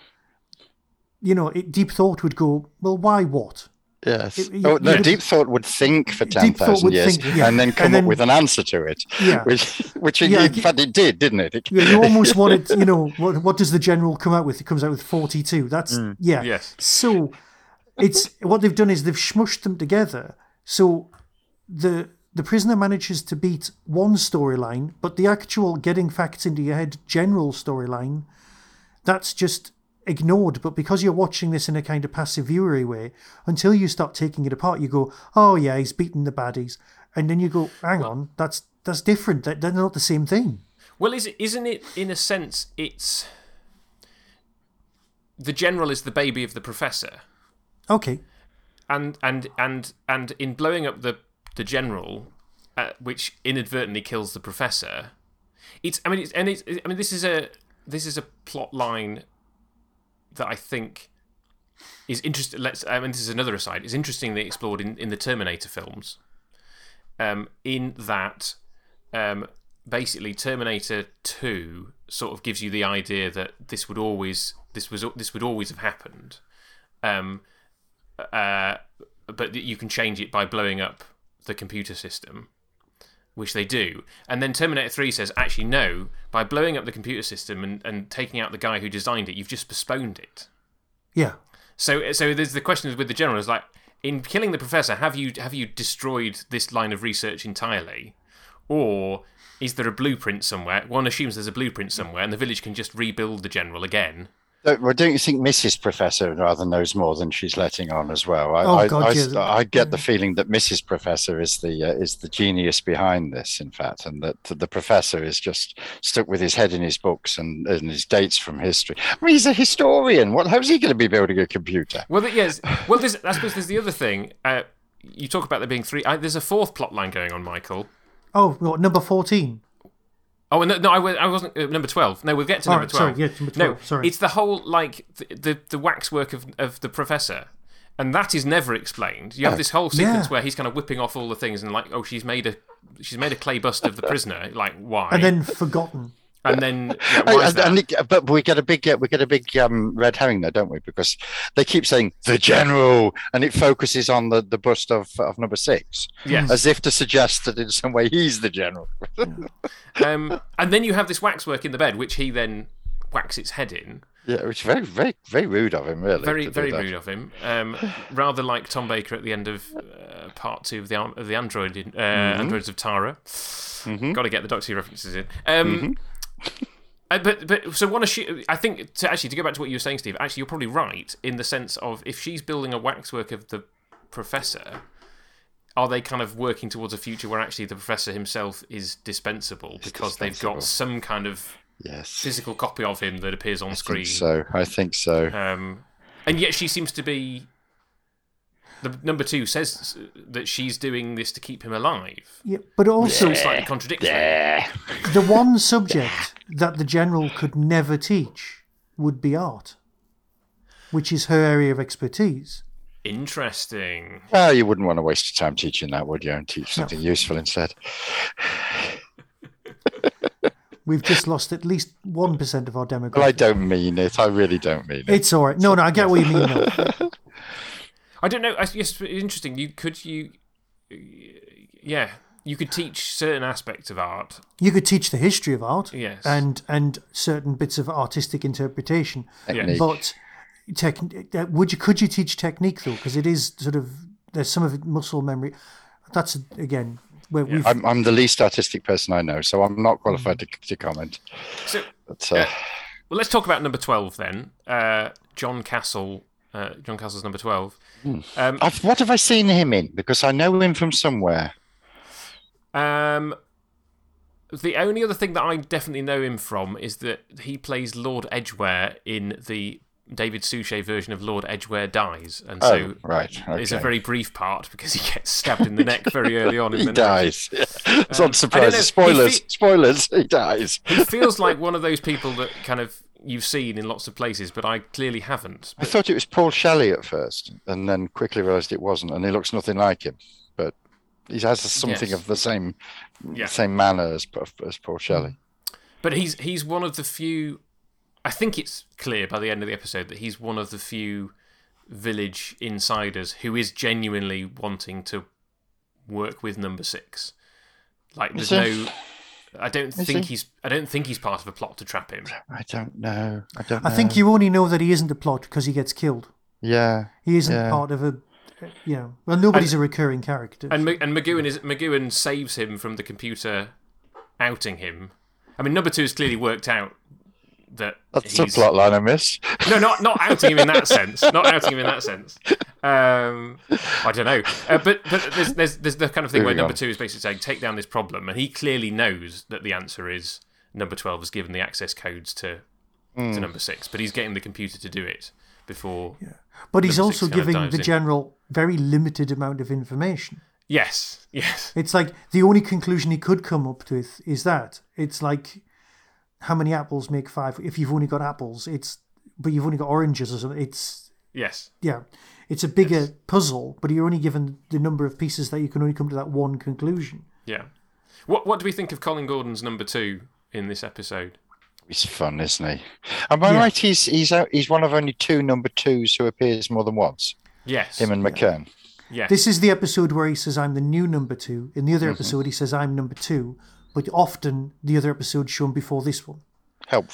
you know, it, Deep Thought would go, well, why what? Yes. It- oh, no, you- Deep Thought would think for ten Deep Thought thousand would years think, yeah. and then come And then- up with an answer to it. Yeah. Which, which in, Yeah, in fact it did, didn't it? It- Yeah, you almost wanted, you know, what, what does the general come out with? It comes out with forty-two. That's, yeah. Yes. So it's what they've done is they've smushed them together. So the the prisoner manages to beat one storyline, but the actual getting facts into your head general storyline, that's just ignored. But because you're watching this in a kind of passive viewery way, until you start taking it apart, you go, oh yeah, he's beaten the baddies. And then you go, hang on, that's that's different. That- They're not the same thing. Well, is it, isn't it, in a sense, it's... The general is the baby of the professor. Okay. And and and and in blowing up the the general, uh, which inadvertently kills the professor, it's I mean it's and it's I mean this is a this is a plot line that I think is interesting. Let's I mean this is another aside. It's interestingly explored in, in the Terminator films. Um, in that, um, basically Terminator Two sort of gives you the idea that this would always this was this would always have happened. Um, uh, but that you can change it by blowing up the computer system, which they do. And then Terminator three says, actually, no, by blowing up the computer system and, and taking out the guy who designed it, you've just postponed it. Yeah. So, so there's the question is with the general is like, in killing the professor, have you have you destroyed this line of research entirely, or is there a blueprint somewhere? One assumes there's a blueprint somewhere, and the village can just rebuild the general again. Well, don't you think Missus Professor rather knows more than she's letting on as well? I, Oh, I, God, I, yeah. I get the feeling that Missus Professor is the uh, is the genius behind this, in fact, and that the professor is just stuck with his head in his books and, and his dates from history. I mean, he's a historian. What? How's he going to be building a computer? Well, yes. Well, there's, I suppose there's the other thing. Uh, you talk about there being three. I, there's a fourth plot line going on, Michael. Oh, what, number fourteen? Oh, no, no I, I wasn't uh, number twelve. No, we'll get to All number right, twelve. sorry, yeah, number twelve, no, sorry. it's the whole, like, the, the, the waxwork of, of the professor. And that is never explained. You have this whole sequence Yeah. where he's kind of whipping off all the things and, like, oh, she's made a she's made a clay bust of the prisoner. Like, why? And then forgotten. And then, yeah, why is And- that? and it- but we get a big, uh, we get a big um, red herring there, don't we? Because they keep saying the general, and it focuses on the, the bust of of number six, Yes. as if to suggest that in some way he's the general. Um, and then you have this waxwork in the bed, which he then whacks its head in. Yeah, which is very, very, very rude of him, really. Very, to do very that. rude of him. Um, rather like Tom Baker at the end of uh, part two of the of the Android uh, Mm-hmm. Androids of Tara. Got to get the Doctor Who references in. Um, Mm-hmm. uh, but but so one assu- I think to actually to go back to what you were saying, Steve. Actually, you're probably right in the sense of if she's building a waxwork of the Professor, are they kind of working towards a future where actually the Professor himself is dispensable because they've dispensable. got some kind of Yes. physical copy of him that appears on I screen? think so. I think so. Um, and yet she seems to be. The number two says that she's doing this to keep him alive. Yeah, but also, It's slightly contradictory. Yeah. the one subject that the general could never teach would be art, which is her area of expertise. Interesting. Well, you wouldn't want to waste your time teaching that, would you? And teach something useful instead. We've just lost at least one percent of our demographic. Well, I don't mean it. I really don't mean it. It's all right. No, no, I get what you mean. Though. I don't know. I guess it's interesting. You could you, yeah, you could teach certain aspects of art. You could teach the history of art, Yes. and and certain bits of artistic interpretation, Technique. but tech, uh, would you could you teach technique though? Because it is sort of there's some of it muscle memory. That's again where we've I'm, I'm the least artistic person I know, so I'm not qualified to, to comment. So, But, uh, uh, well, let's talk about number twelve then. Uh, John Castle. Uh, John Castle's number twelve. Um, I've, what have I seen him in? Because I know him from somewhere. Um, the only other thing that I definitely know him from is that he plays Lord Edgware in the David Suchet version of Lord Edgware Dies, and so Oh, right. it's a okay. very brief part because he gets stabbed in the neck very early on. In He the dies. Yeah. It's Um, not I surprising. don't know. Spoilers. He fe- Spoilers. He dies. He feels like one of those people that kind of you've seen in lots of places, but I clearly haven't. I thought it was Paul Shelley at first, and then quickly realised it wasn't, and he looks nothing like him. But he has something Yes. of the same Yeah. same manner as, as Paul Shelley. But he's he's one of the few. I think it's clear by the end of the episode that he's one of the few village insiders who is genuinely wanting to work with Number Six. Like, there's Is he? no. I don't Is think he? he's. I don't think he's part of a plot to trap him. I don't know. I don't. I know. think you only know that he isn't a plot because he gets killed. Yeah. He isn't Yeah. part of a, you know. Well, nobody's a recurring character. And Ma- and McGowan is McGowan saves him from the computer outing him. I mean, Number Two has clearly worked out that That's he's a plot line I missed. No, not not outing him in that sense. Not outing him in that sense. Um, I don't know. Uh, but but there's, there's there's the kind of thing where Moving number on. two is basically saying take down this problem, and he clearly knows that the answer is number twelve has given the access codes to Hmm. to number six, but he's getting the computer to do it before. but he's number six also kind of giving dives the in. general very limited amount of information. Yes, yes, It's like the only conclusion he could come up with is that it's like how many apples make five. If you've only got apples, it's but you've only got oranges or something. It's yes. yeah, it's a bigger puzzle, but you're only given the number of pieces that you can only come to that one conclusion. Yeah. What what do we think of Colin Gordon's number two in this episode? He's fun, isn't he? Am I Yeah. right? He's he's out, he's one of only two number twos who appears more than once. Yes. Him and McKern. yes. This is the episode where he says, I'm the new number two. In the other Mm-hmm. episode, he says, I'm number two. But often the other episode's shown before this one. Helpful.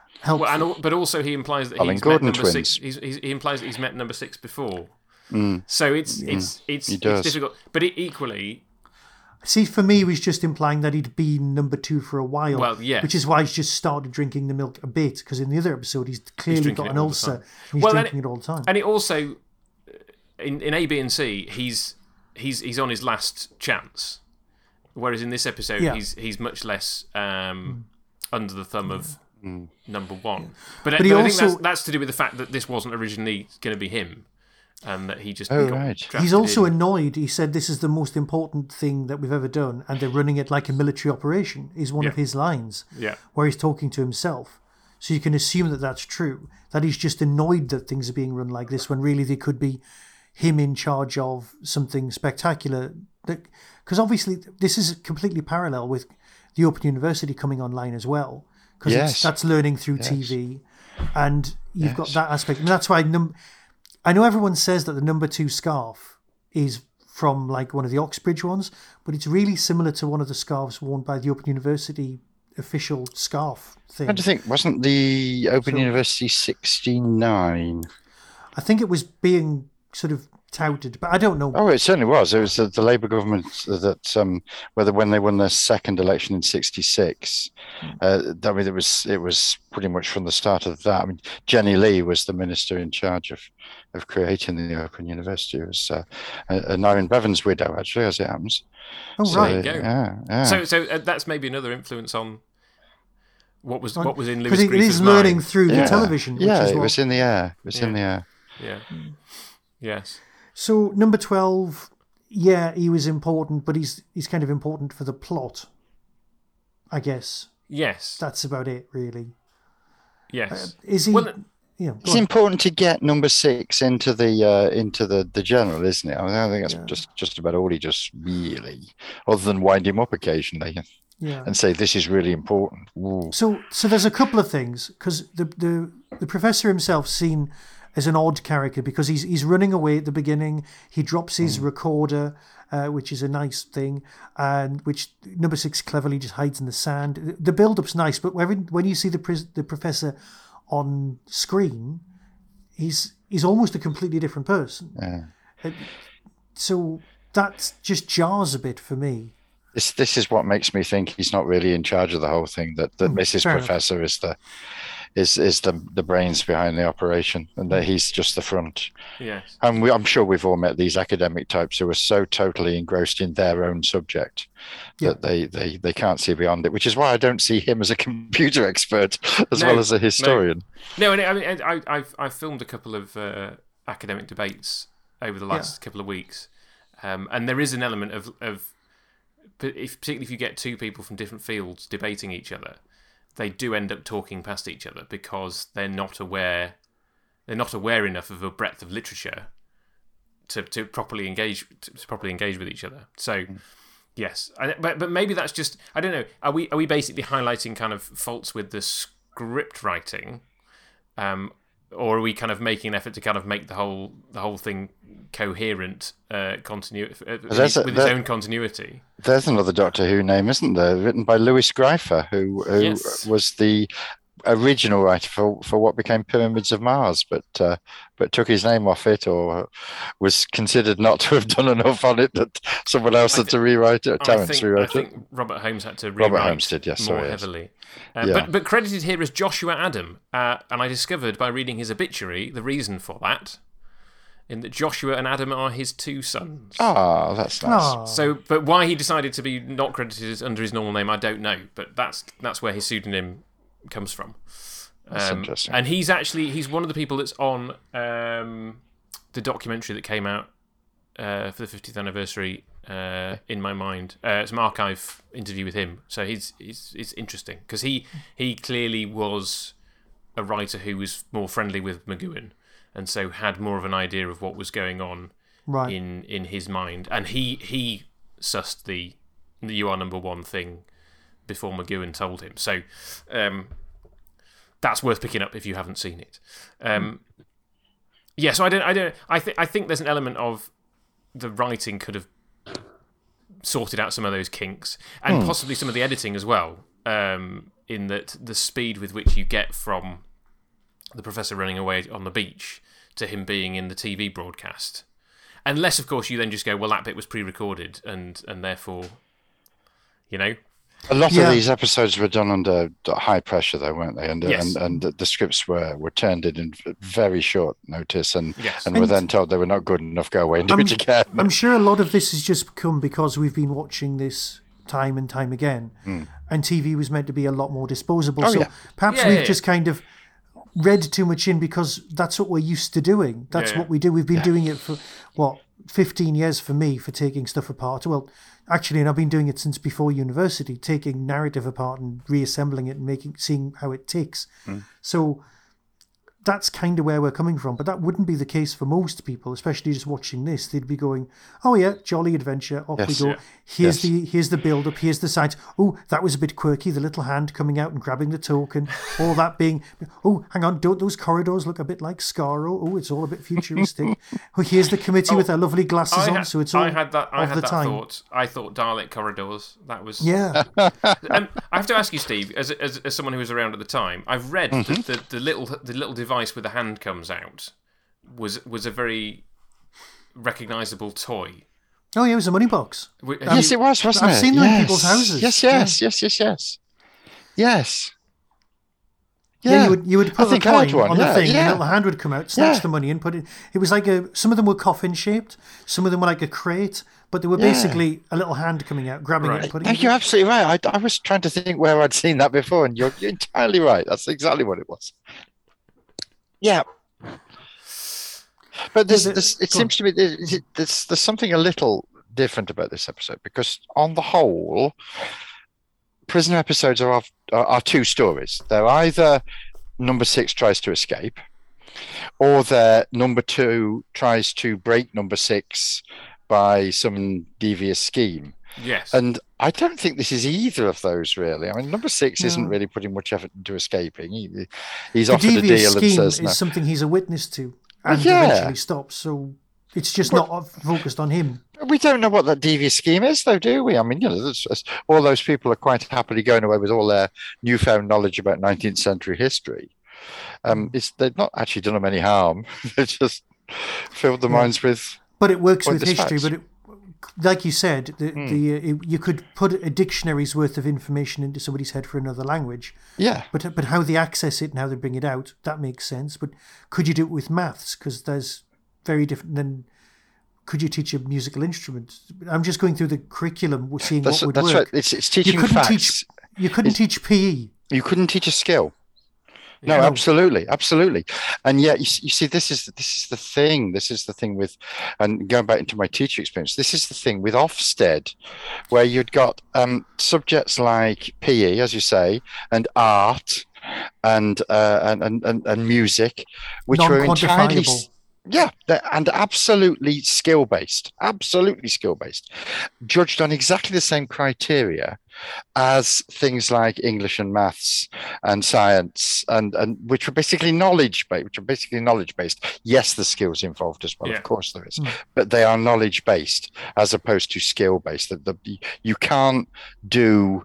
helpful. Well, and, al- but also he implies that Colin he's Gordon met number twins. six. He's, he's, he implies that he's met number six before. Mm. So it's it's it's He it's does. difficult. But it, equally, See, for me, he was just implying that he'd been number two for a while. Well, yes. Which is why he's just started drinking the milk a bit, because in the other episode, he's clearly drinking got it an all the ulcer. time. And he's Well, and drinking it, all the time. and it also in in A, B, and C, he's he's he's on his last chance. Whereas in this episode, Yeah. he's he's much less um, under the thumb of number one. But, But but he I think also- that's, that's to do with the fact that this wasn't originally going to be him, and that he just Oh, got right. drafted He's also in. annoyed. He said this is the most important thing that we've ever done, and they're running it like a military operation, is one of Yeah. his lines, Yeah. where he's talking to himself. So you can assume that that's true, that he's just annoyed that things are being run like this, when really they could be him in charge of something spectacular. Because obviously this is completely parallel with the Open University coming online as well, because Yes. that's learning through Yes. T V, and you've got Yes. that aspect. And that's why num- I know everyone says that the number two scarf is from like one of the Oxbridge ones, but it's really similar to one of the scarves worn by the Open University official scarf thing. I think wasn't the Open So- University sixty-nine? I think it was being sort of touted, but I don't know. Oh, it certainly was. It was the, the Labour government that, um, whether when they won their second election in sixty-six, uh, I mean, it was it was pretty much from the start of that. I mean, Jenny Lee was the minister in charge of, of creating the Open University. It was uh, uh, Nyron Bevan's widow, actually, as it happens. Oh, So, right. There you go. Yeah, yeah. So so uh, that's maybe another influence on what was what was in Lewis Because it Griefer's is learning mind. through yeah. the television. Which Yeah, is it what... was in the air. It was in Yeah. the air. Yeah. Yes. So number twelve, yeah, he was important, but he's he's kind of important for the plot, I guess. Yes. That's about it, really. Yes. Is he? Well, yeah, go It's on. important to get number six into the uh, into the, the general, isn't it? I, mean, I think that's Yeah. just, just about all he does, really, other than wind him up occasionally yeah. and say this is really important. Ooh. So, so there's a couple of things, because the, the the professor himself's seen as an odd character, because he's he's running away at the beginning. He drops his recorder, uh, which is a nice thing, and which number six cleverly just hides in the sand. The- The build-up's nice, but when when you see the pris- the professor on screen, he's he's almost a completely different person. Yeah. Uh, So that just jars a bit for me. This this is what makes me think he's not really in charge of the whole thing. That that Missus fair enough. Professor is the is is the the brains behind the operation, and that he's just the front. yes. And we, I'm sure we've all met these academic types who are so totally engrossed in their own subject Yeah. that they, they, they can't see beyond it, which is why I don't see him as a computer expert as No, well as a historian. No, and I mean, I, I- I've I've filmed a couple of uh, academic debates over the last couple of weeks, um, and there is an element of of, but if, particularly if you get two people from different fields debating each other, they do end up talking past each other because they're not aware, they're not aware enough of a breadth of literature to, to properly engage to, to properly engage with each other. So. Yes, I, but but maybe that's just I don't know. Are we are we basically highlighting kind of faults with the script writing, um, or are we kind of making an effort to kind of make the whole the whole thing coherent, uh, continu- uh, with, There's its, a- with its there- own continuity? There's another Doctor Who name, isn't there? Written by Louis Greifer, who who Yes. was the original writer for, for what became Pyramids of Mars, but uh, but took his name off it, or was considered not to have done enough on it that someone else I had to rewrite it. Or I Terence think, I rewrote it. think Robert Holmes had to Robert rewrite Holmes did, yes, more sorry, yes. heavily. Uh, Yeah. But but credited here as Joshua Adam, uh, and I discovered by reading his obituary the reason for that, in that Joshua and Adam are his two sons. Ah, that's nice. Aw. So, but why he decided to be not credited under his normal name, I don't know. But that's that's where his pseudonym comes from. That's Um, interesting. And he's actually he's one of the people that's on um, the documentary that came out uh, for the fiftieth anniversary. Uh, in my mind, uh, some archive interview with him. So he's he's it's interesting because he he clearly was a writer who was more friendly with McGowan, and so had more of an idea of what was going on Right. in in his mind, and he he sussed the the you are number one thing before McGowan told him. So um, that's worth picking up if you haven't seen it. Um, yeah, so I don't I don't I think I think there's an element of the writing could have sorted out some of those kinks, and possibly some of the editing as well. Um, in that the speed with which you get from the professor running away on the beach to him being in the T V broadcast. Unless, of course, you then just go, well, that bit was pre-recorded, and, and therefore, you know... A lot Yeah. of these episodes were done under high pressure, though, weren't they? And Yes. and, and the scripts were, were turned in in very short notice, and Yes. and were And- then told they were not good enough. Go away and do I'm, it again. I'm sure a lot of this has just come because we've been watching this time and time again, and T V was meant to be a lot more disposable. Hmm. Oh, so yeah. perhaps Yeah, we've yeah, just kind of read too much in because that's what we're used to doing. That's Yeah, yeah. what we do. We've been doing it for, what, fifteen years for me, for taking stuff apart. Well, actually, and I've been doing it since before university, taking narrative apart and reassembling it and making seeing how it ticks. So that's kind of where we're coming from. But that wouldn't be the case for most people, especially just watching this. They'd be going, "Oh yeah, jolly adventure, off we Yes. go. Yeah. Here's Yes. the here's the build up. Here's the science. Oh, that was a bit quirky. The little hand coming out and grabbing the token. All that being. Oh, hang on, don't those corridors look a bit like Scarrow? Oh, it's all a bit futuristic. Oh, here's the committee with their lovely glasses I on, had, so it's all I had that. I of had the that time. thought. I thought Dalek corridors. That was. Yeah, And I have to ask you, Steve, as, as as someone who was around at the time, I've read Mm-hmm. that the, the little the little device with the hand comes out was was a very recognisable toy. oh yeah, it was a money box. Have Yes, you- it was, wasn't I've it? seen them in Yes. people's houses. Yes, yes, yes, yes, yes. Yes. Yeah, you would you would put I think a I had coin one, on yeah, the thing, and yeah. a little hand would come out, snatch Yeah. the money, and put it. It was like a. Some of them were coffin shaped, some of them were like a crate, but they were Yeah. basically a little hand coming out, grabbing it, Right. and putting No, it. you're in. absolutely right. I, I was trying to think where I'd seen that before, and you're, you're entirely right. That's exactly what it was. Yeah. But there's, the- there's, it go on. seems to me there's, there's, there's something a little different about this episode, because on the whole, prisoner episodes are, of, are, are two stories. They're either number six tries to escape, or they're number two tries to break number six by some devious scheme. Yes. And I don't think this is either of those, really. I mean, number six isn't No. really putting much effort into escaping. He, he's The offered a devious deal and scheme says is no. something he's a witness to, and yeah. eventually stops. So it's just not focused on him. We don't know what that devious scheme is, though, do we? I mean, you know, there's- there's- all those people are quite happily going away with all their newfound knowledge about nineteenth century history. Um, it's they've not actually done them any harm. They just filled their Yeah. minds with. But it works Well, with there's history. facts. But it, like you said, the, Hmm. the uh, it, you could put a dictionary's worth of information into somebody's head for another language. Yeah, But but how they access it and how they bring it out, that makes sense. But could you do it with maths? Because there's very different than. Could you teach a musical instrument? I'm just going through the curriculum, seeing that's what would that's work. right. It's it's You teaching couldn't facts. teach. You couldn't teach P E. You couldn't teach a skill. No, No. absolutely, absolutely. And yet, you, s- you see, this is this is the thing. This is the thing with, and going back into my teacher experience, this is the thing with Ofsted, where you'd got um, subjects like P E, as you say, and art, and uh, and, and and and music, which were entirely. s- Non-quantifiable. Yeah, they're- and absolutely skill based, absolutely skill based, judged on exactly the same criteria as things like English and maths and science, and and which were basically knowledge based, which are basically knowledge based. Yes, the skills involved as well, Yeah. of course there is, Mm. but they are knowledge based as opposed to skill based. The, the, you can't do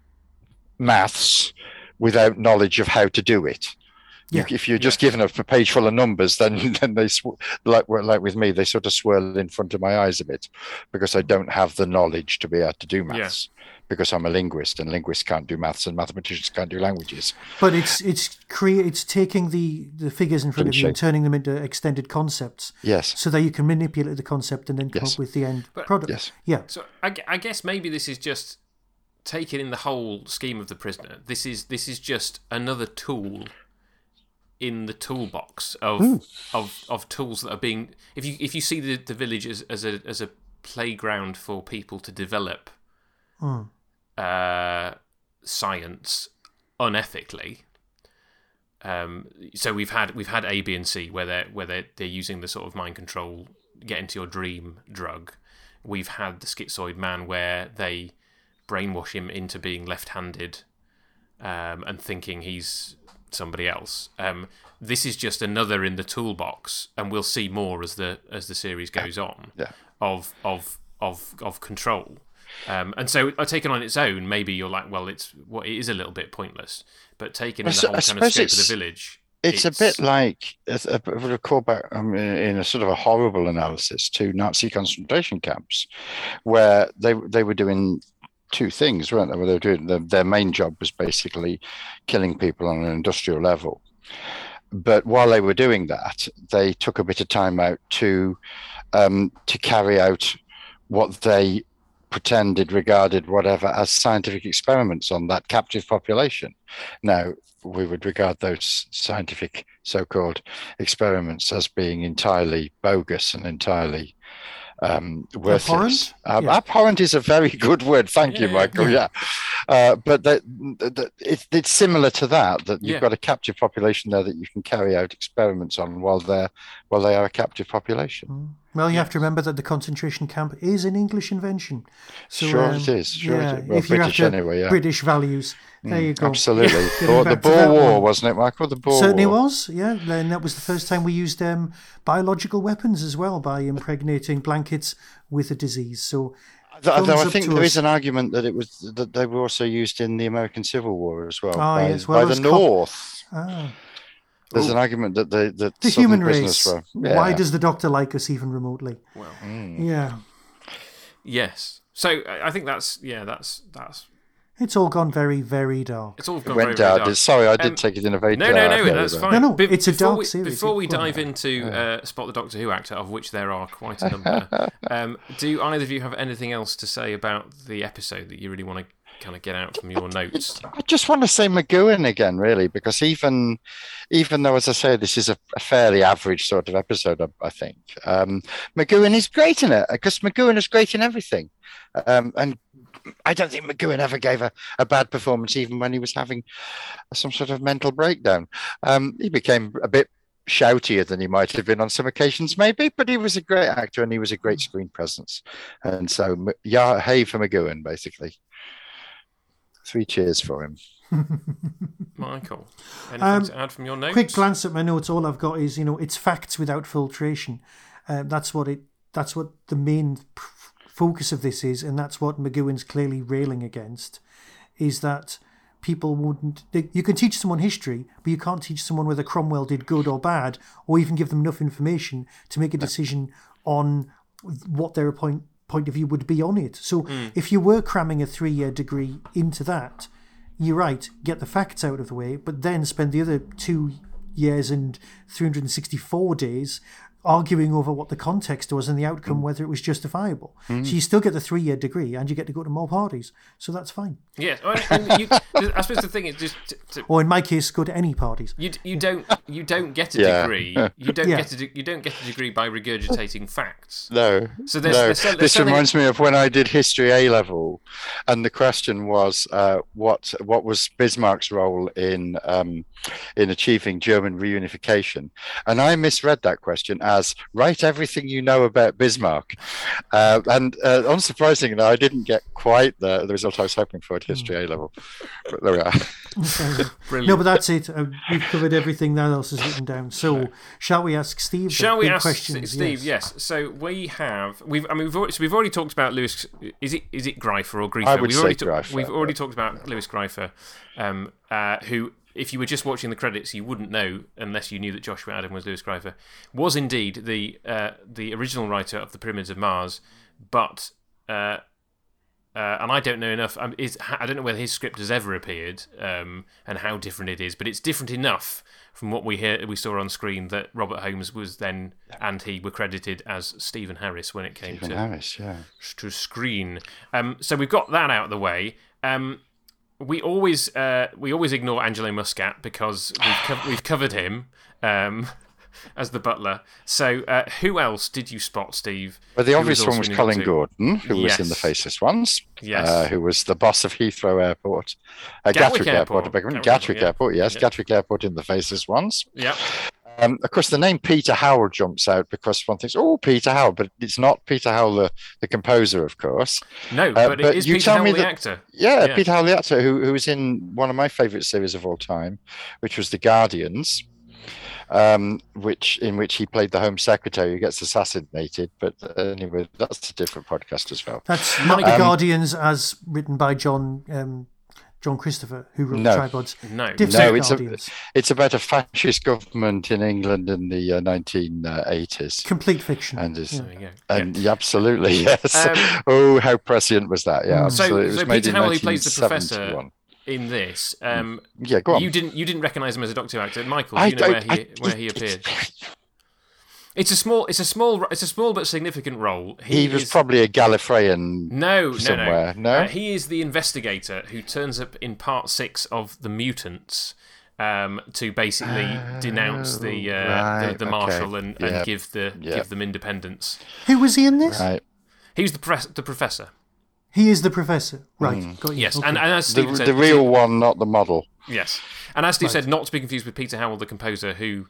maths without knowledge of how to do it. You- Yeah. if you're just given a, a page full of numbers, then then they sw- like like with me, they sort of swirl in front of my eyes a bit because I don't have the knowledge to be able to do maths. Because I'm a linguist, and linguists can't do maths, and mathematicians can't do languages. But it's it's crea- it's taking the, the figures in front of you and Shape. turning them into extended concepts, Yes, so that you can manipulate the concept and then come Yes. up with the end But- product. yes. Yeah. So I, gu- I guess maybe this is just taken in the whole scheme of the prisoner. This is this is just another tool in the toolbox of of, of tools that are being. If you if you see the, the village as, as a as a playground for people to develop Mm. uh, science unethically. Um, so we've had we've had A, B, and C where they're where they're, they're using the sort of mind control, get into your dream drug. We've had the Schizoid Man where they brainwash him into being left-handed um, and thinking he's somebody else. Um, this is just another in the toolbox, and we'll see more as the as the series goes on. Yeah. Of of of of control. Um, and so, uh, taken on its own, maybe you're like, well, it's well, it is a little bit pointless. But taken in the whole kind of scope of the village, it's, it's a bit like a bit of a callback um, in a sort of a horrible analysis to Nazi concentration camps, where they they were doing two things, weren't they? Where they were doing the, their main job was basically killing people on an industrial level. But while they were doing that, they took a bit of time out to um, to carry out what they pretended, regarded, whatever, as scientific experiments on that captive population. Now, we would regard those scientific so-called experiments as being entirely bogus and entirely um worthless. Abhorrent? Um, Yeah. Abhorrent is a very good word, thank Yeah, you, Michael. yeah. Yeah, uh, but that, that it, it's similar to that. That you've Yeah. got a captive population there that you can carry out experiments on while they're while they are a captive population. Well, you have to remember that the concentration camp is an English invention. So, Sure um, it is. Sure yeah, it is. Well, if you're British after anyway. Yeah, British values, there you go. absolutely. Getting Boer- the back to Boer that War, one. wasn't it, Michael? The Boer Certainly War. was, yeah. And that was the first time we used um, biological weapons as well by impregnating blankets with a disease. So, Although thumbs I up think to there us. is an argument that it was that they were also used in the American Civil War as well, Ah, by, yes, well, by it the was cop- North. Ah. There's an argument that the that The Southern human prisoners race. were. Why Yeah. does the Doctor like us even remotely? well, Yeah. yes. So I I think that's yeah, that's that's It's all gone very, very dark. it's all It gone went very, very dark. dark. Sorry, I did Um, take it in a very No, dark no, no, way that's there. fine. No, no, Be- it's a before dark we, series. Before we Go on. dive into uh, Spot the Doctor Who actor, of which there are quite a number, um, do either of you have anything else to say about the episode that you really want to kind of get out from your notes? I just want to say McGowan again, really, because even even though, as I say, this is a, a fairly average sort of episode, I, I think um, McGowan is great in it because McGowan is great in everything, um, and I don't think McGowan ever gave a, a bad performance, even when he was having some sort of mental breakdown. Um, he became a bit shoutier than he might have been on some occasions, maybe, but he was a great actor and he was a great screen presence. And so, M- yeah, hey for McGowan, basically. Three cheers for him. Michael, anything Um, to add from your notes? Quick glance at my notes. All I've got is, you know, it's facts without filtration. Uh, that's what it. That's what the main p- focus of this is, and that's what McGowan's clearly railing against. Is that people wouldn't. They, you can teach someone history, but you can't teach someone whether Cromwell did good or bad, or even give them enough information to make a decision on what their point point of view would be on it. So, if you were cramming a three year degree into that, you're right, get the facts out of the way, but then spend the other two years and three hundred sixty-four days arguing over what the context was and the outcome, whether it was justifiable. So you still get the three-year degree and you get to go to more parties. So that's fine. Yes, I, mean, you, I suppose the thing is just to, to, Or in my case, go to any parties. you you don't you don't get a Yeah. degree. You don't Yeah. get a de- you don't get a degree by regurgitating facts. No, So there's- no. there's so- there's this something- reminds me of when I did history A level, and the question was, uh, what what was Bismarck's role in um, in achieving German reunification? And I misread that question as write everything you know about Bismarck, uh, and uh, unsurprisingly, I didn't get quite the, the result I was hoping for at history A level. But there we are. Brilliant. No, but that's it. Uh, we've covered everything that else is written down. So, shall we ask Steve? the Shall we big ask questions? Steve? Yes. So we have we've I mean we've already, so we've already talked about Lewis. Is it is it Greifer or Griefer? I would we've already say ta- Greifer, We've already but- talked about Lewis Greifer, um, uh, who, if you were just watching the credits, you wouldn't know unless you knew that Joshua Adam was Lewis Greifer. Was indeed the uh, the original writer of the Pyramids of Mars, but. Uh, Uh, and I don't know enough. Um, is I don't know whether his script has ever appeared um, and how different it is, but it's different enough from what we hear we saw on screen that Robert Holmes was then and he were credited as Stephen Harris when it came Stephen to Harris, yeah. to screen. Um, so we've got that out of the way. Um, we always uh, we always ignore Angelo Muscat because we've co- we've covered him. Um, as the butler. So, uh, who else did you spot, Steve? Well, the who obvious one also was in Colin Doctor Who? Gordon, who was in Yes. The Faceless Ones, Yes. uh, who was the boss of Heathrow Airport. Uh, Gatwick Gatwick, Airport, Airport. I beg your pardon. Gatwick, Gatwick yeah. Airport, yes, Yeah. Gatwick Airport in The Faceless Ones. Yep. Um, of course, the name Peter Howell jumps out because one thinks, oh, Peter Howell, but it's not Peter Howell, the, the composer, of course. No, Uh, but, but it is you Peter tell Howell me the that- actor. Yeah, Yeah. Peter Howell, the actor, who, who was in one of my favourite series of all time, which was The Guardians. um, which in which he played the Home Secretary who gets assassinated. But anyway, that's a different podcast as well. That's not The Guardians, as written by John um, John Christopher, who wrote No. Tripods. No. Different No, it's a, Guardians. it's about a fascist government in England in the uh, nineteen eighties. Complete fiction. And is, There we go. and yeah, absolutely, yes. Um, oh, how prescient was that? Yeah, So, absolutely. It was so made Peter in Howell, who plays the nineteen professor seventy-one. in this, um, Yeah, go on. you didn't you didn't recognise him as a Doctor Who actor. Michael, do I you know where don't- he I- where he appeared? It's a small, it's a small, it's a small but significant role. He was is- probably a Gallifreyan. no, no, somewhere, no. no? Uh, he is the investigator who turns up in part six of The Mutants um, to basically denounce the, uh, right, the the okay. marshal and, and Yeah. give the Yeah. give them independence. Who was he in this? Right. He was the pres- the professor. He is the professor. Right. Mm. Got you. Yes, Okay. and, and as The, Stephen said, the real one, not the model. yes, and as Steve Right. said, not to be confused with Peter Howell, the composer who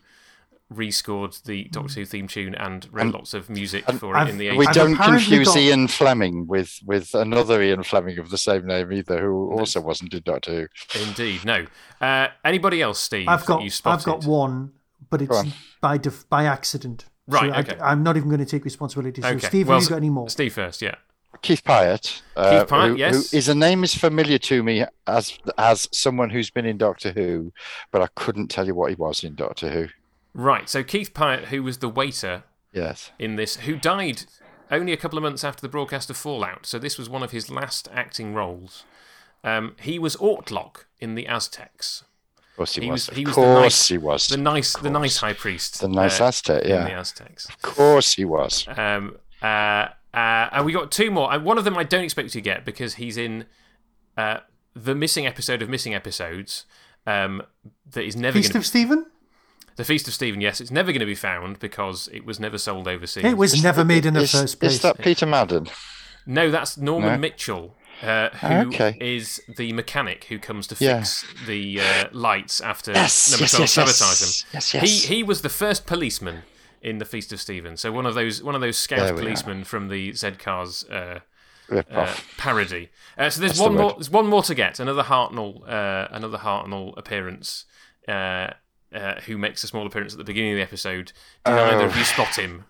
rescored the Doctor Who theme tune and wrote And- lots of music and for it I've- in the We I've eighties. don't apparently confuse got- Ian Fleming with, with another Ian Fleming of the same name either, who also wasn't in Doctor Who. Indeed, no. Uh, anybody else, Steve? I've that got you spotted? I've got one, but it's on. by def- by accident. Right, So okay. I, I'm not even going to take responsibility. So, Okay. Steve, well, have you got any more? Steve first, yeah. Keith Pyatt, uh, Keith Pyatt, who, yes. who is a name is familiar to me as as someone who's been in Doctor Who, but I couldn't tell you what he was in Doctor Who. Right, so Keith Pyatt, who was the waiter Yes. in this, who died only a couple of months after the broadcast of Fallout, so this was one of his last acting roles. Um, he was Ortlock in the Aztecs. Of course he, He was. was- he of was the course nice- he was. The nice, the course. nice high priest. The nice uh, Aztec, in the yeah. Aztecs. Of course he was. Um, uh, uh, and we got two more. And one of them I don't expect you to get because he's in uh, the missing episode of missing episodes. Um, that is never Feast going of Stephen? the Feast of Stephen. Yes, it's never going to be found because it was never sold overseas. It was never made in the is, first place. Is that Peter Madden? No, that's Norman No? Mitchell, uh, who is Okay. the mechanic who comes to Yeah. fix the uh, lights after Yes, number yes, twelve yes, sabotage yes. them. Yes, yes. He he was the first policeman in the Feast of Stephen. So one of those one of those scout There we policemen from the Z Cars uh, Rip uh, off. parody. Uh, so there's That's the one more. word. There's one more to get. Another Hartnell. Uh, another Hartnell appearance. Uh, uh, who makes a small appearance at the beginning of the episode? Did Oh. either of you spot him?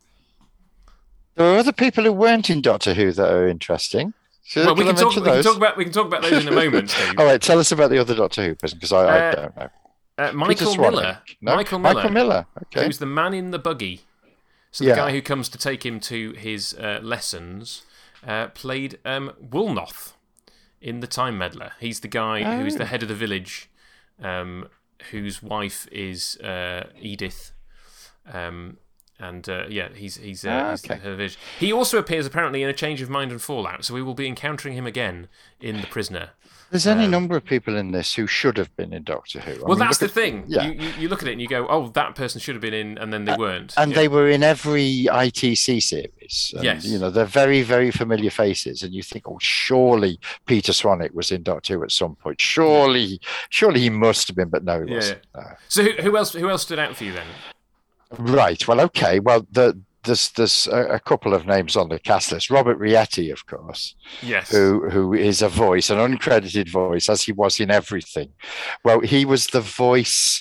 There are other people who weren't in Doctor Who that are interesting. Should, Well, we can can I talk. We mention can those? talk about. We can talk about those in a moment, Steve. All right, tell us about the other Doctor Who person because I, I Uh, don't know. Uh, Peter Michael Swanwick. Miller. No? Michael Miller. Michael Miller. Okay. Who's the man in the buggy? So the Yeah. guy who comes to take him to his uh, lessons uh, played um, Woolnoth in The Time Meddler. He's the guy who is the Oh. head of the village, um, whose wife is uh, Edith. Um, and uh, yeah, he's he's, uh, Ah, he's okay. her village. He also appears apparently in A Change of Mind and Fallout, so we will be encountering him again in The Prisoner. There's any number of people in this who should have been in Doctor Who. I Well, mean, that's look the at- thing. Yeah. You, you you look at it and you go, "Oh, that person should have been in," and then they weren't. And Yeah. they were in every I T C series. And, Yes. You know, they're very, very familiar faces. And you think, oh, surely Peter Swanwick was in Doctor Who at some point. Surely, surely he must have been, but no, he Yeah. wasn't. No. So who, who else? Who else stood out for you then? Right. Well, okay. Well, the, there's there's a, a couple of names on the cast list. Robert Rietti, of course, Yes. who who is a voice, an uncredited voice, as he was in everything. Well, he was the voice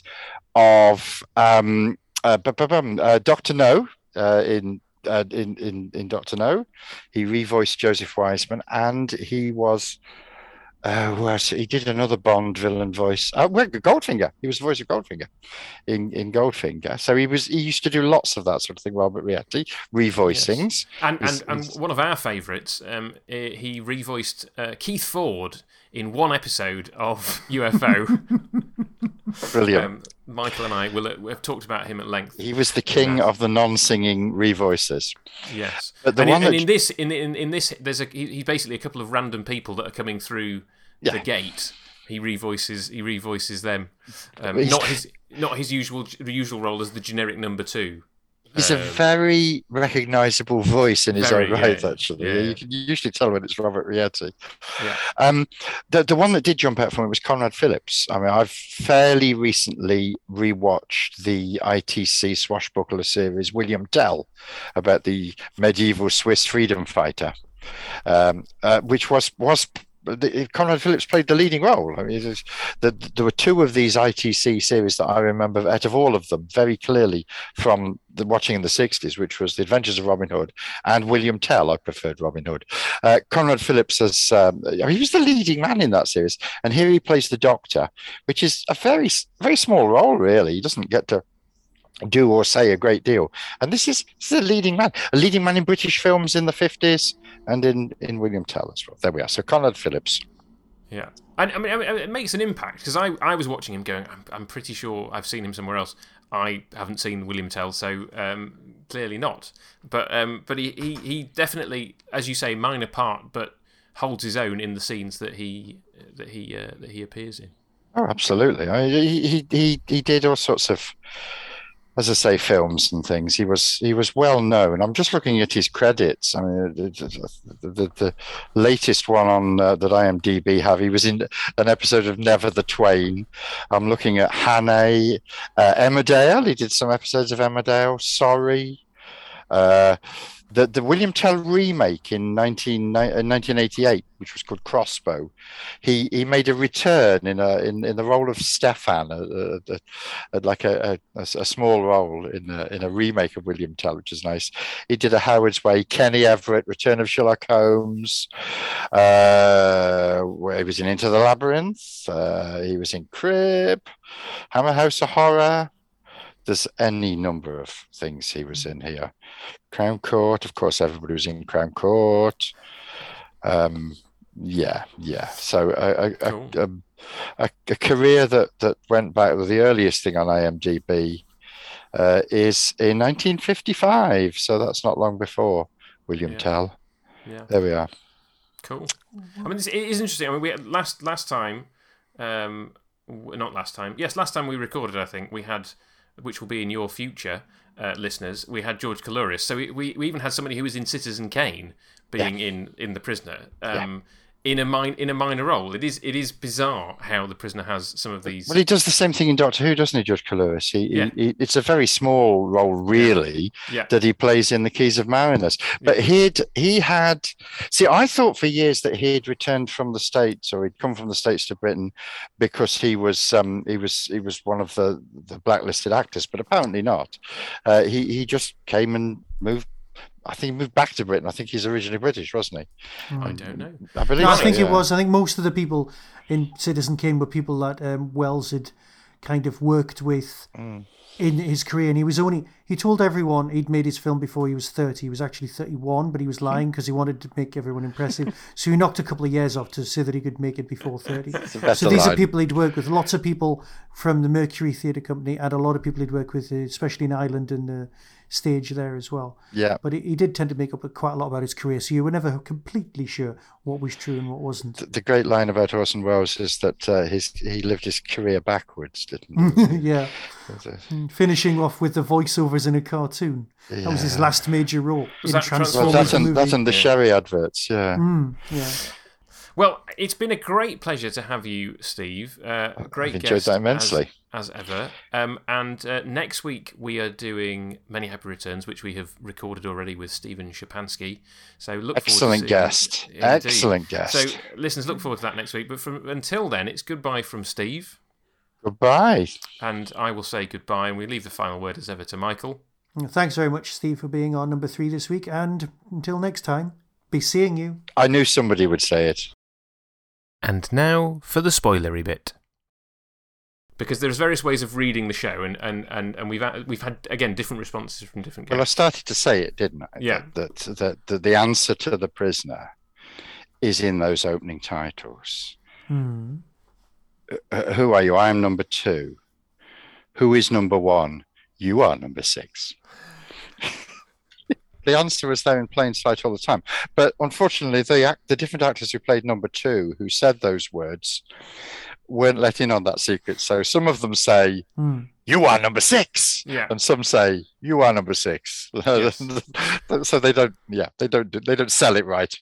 of um, uh, bu- bu- bum, uh, Doctor No uh, in. Uh, in, in in Doctor No, he revoiced Joseph Wiseman, and he was uh, who else? He did another Bond villain voice. Uh, well, Goldfinger. He was the voice of Goldfinger in, in Goldfinger. So he was he used to do lots of that sort of thing. Robert Rietti revoicings. And Is- and, and is- one of our favourites, um, eh, he revoiced uh, Keith Ford in one episode of U F O. Brilliant. um, Michael and I will have talked about him at length. He was the king of the non-singing revoices. Yes, But the and, one in, and that- in this, in, in in this, there's a he- he's basically a couple of random people that are coming through the Yeah. gate. He revoices he revoices them. Um, He's- not his not his usual the usual role as the generic number two. He's a Um, very recognisable voice in his very, own right. yeah, Actually, yeah. you can usually tell when it's Robert Rietti. Yeah. Um, the the one that did jump out for me was Conrad Phillips. I mean, I've fairly recently rewatched the I T C swashbuckler series William Tell about the medieval Swiss freedom fighter, um, uh, which was was the, Conrad Phillips played the leading role. I mean, was, the, there were two of these I T C series that I remember out of all of them very clearly from the watching in the sixties, which was The Adventures of Robin Hood and William Tell. I preferred Robin Hood. Uh, Conrad Phillips as um, I mean, he was the leading man in that series, and here he plays the Doctor, which is a very very small role. Really, he doesn't get to do or say a great deal. And this is, this is a leading man, a leading man in British films in the fifties and in, in William Tell as well. There we are. So Conrad Phillips. Yeah. And I mean, I mean it makes an impact because I, I was watching him going, I'm, I'm pretty sure I've seen him somewhere else. I haven't seen William Tell, so um, clearly not. But um, but he, he, he definitely, as you say, minor part, but holds his own in the scenes that he that he uh, that he appears in. Oh, absolutely. I mean, he, he he he did all sorts of, as I say, films and things. He was he was well known. I'm just looking at his credits. I mean, the, the, the, the latest one on uh, that IMDb have, he was in an episode of Never the Twain. I'm looking at Hannay, uh, Emmerdale. He did some episodes of Emmerdale. Sorry. Uh, the the William Tell remake in nineteen eighty-eight, which was called Crossbow, he he made a return in a in, in the role of Stefan, a, a, a, like a, a, a small role in a, in a remake of William Tell, which is nice. He did a Howard's Way, Kenny Everett, Return of Sherlock Holmes, uh, where he was in Into the Labyrinth. Uh, he was in Crib, Hammer House of Horror. There's any number of things he was in here. Crown Court, of course, everybody was in Crown Court. Um, yeah, yeah. So a, a, cool. a, a, a career that, that went back, the earliest thing on IMDb uh, is in nineteen fifty-five. So that's not long before William yeah. Tell. Yeah. There we are. Cool. I mean, it is interesting. I mean, we last last time, um, not last time. Yes, last time we recorded, I think we had, which will be in your future, uh, listeners, we had George Coulouris. So we, we we even had somebody who was in Citizen Kane being yeah. in, in The Prisoner, um, yeah. in a min- in a minor role. It is it is bizarre how The Prisoner has some of these. Well, he does the same thing in Doctor Who, doesn't he, George Coulouris? He, yeah. he, he, it's a very small role, really, yeah. Yeah. that he plays in The Keys of Marinus. But yeah. he'd he had. See, I thought for years that he'd returned from the States, or he'd come from the States to Britain, because he was um, he was he was one of the, the blacklisted actors, but apparently not. Uh, he he just came and moved. I think he moved back to Britain. I think he's originally British, wasn't he? Mm. I don't know. I believe. No, I so, think yeah. it was. I think most of the people in Citizen Kane were people that um, Wells had kind of worked with mm. in his career, and he was only. He told everyone he'd made his film before he was thirty. He was actually thirty-one, but he was lying because he wanted to make everyone impressive. So he knocked a couple of years off to say that he could make it before thirty. So these line. are people he'd worked with. Lots of people from the Mercury Theatre Company, and a lot of people he'd worked with, especially in Ireland and the stage there as well. Yeah. But he, he did tend to make up quite a lot about his career, so you were never completely sure what was true and what wasn't. The, the great line about Orson Welles is that uh, his he lived his career backwards, didn't he? yeah. Finishing off with the voiceovers in a cartoon. Yeah. That was his last major role. Was in that Transformers well, that's, movie. in, that's in the yeah. Sherry adverts, yeah. Mm, yeah. Well, it's been a great pleasure to have you, Steve. Uh, great I've guest, enjoyed that immensely. As, as ever. Um, and uh, next week we are doing Many Happy Returns, which we have recorded already with Stephen Shapansky. So look Excellent forward to guest. Indeed. Excellent guest. So listeners, look forward to that next week. But from until then, it's goodbye from Steve. Goodbye. And I will say goodbye, and we leave the final word as ever to Michael. Thanks very much, Steve, for being on number three this week. And until next time, be seeing you. I knew somebody would say it. And now for the spoilery bit. Because there's various ways of reading the show, and, and, and, and we've we've had, again, different responses from different guests. Well, I started to say it, didn't I? Yeah. That, that, that, that the answer to The Prisoner is in those opening titles. Hmm. Uh, who are you? I am number two. Who is number one? You are number six. The answer was there in plain sight all the time. But unfortunately, the act, the different actors who played number two, who said those words, weren't let in on that secret. So some of them say, mm. you are number six. Yeah. And some say, you are number six. Yes. So they don't, yeah, they don't, they don't sell it right.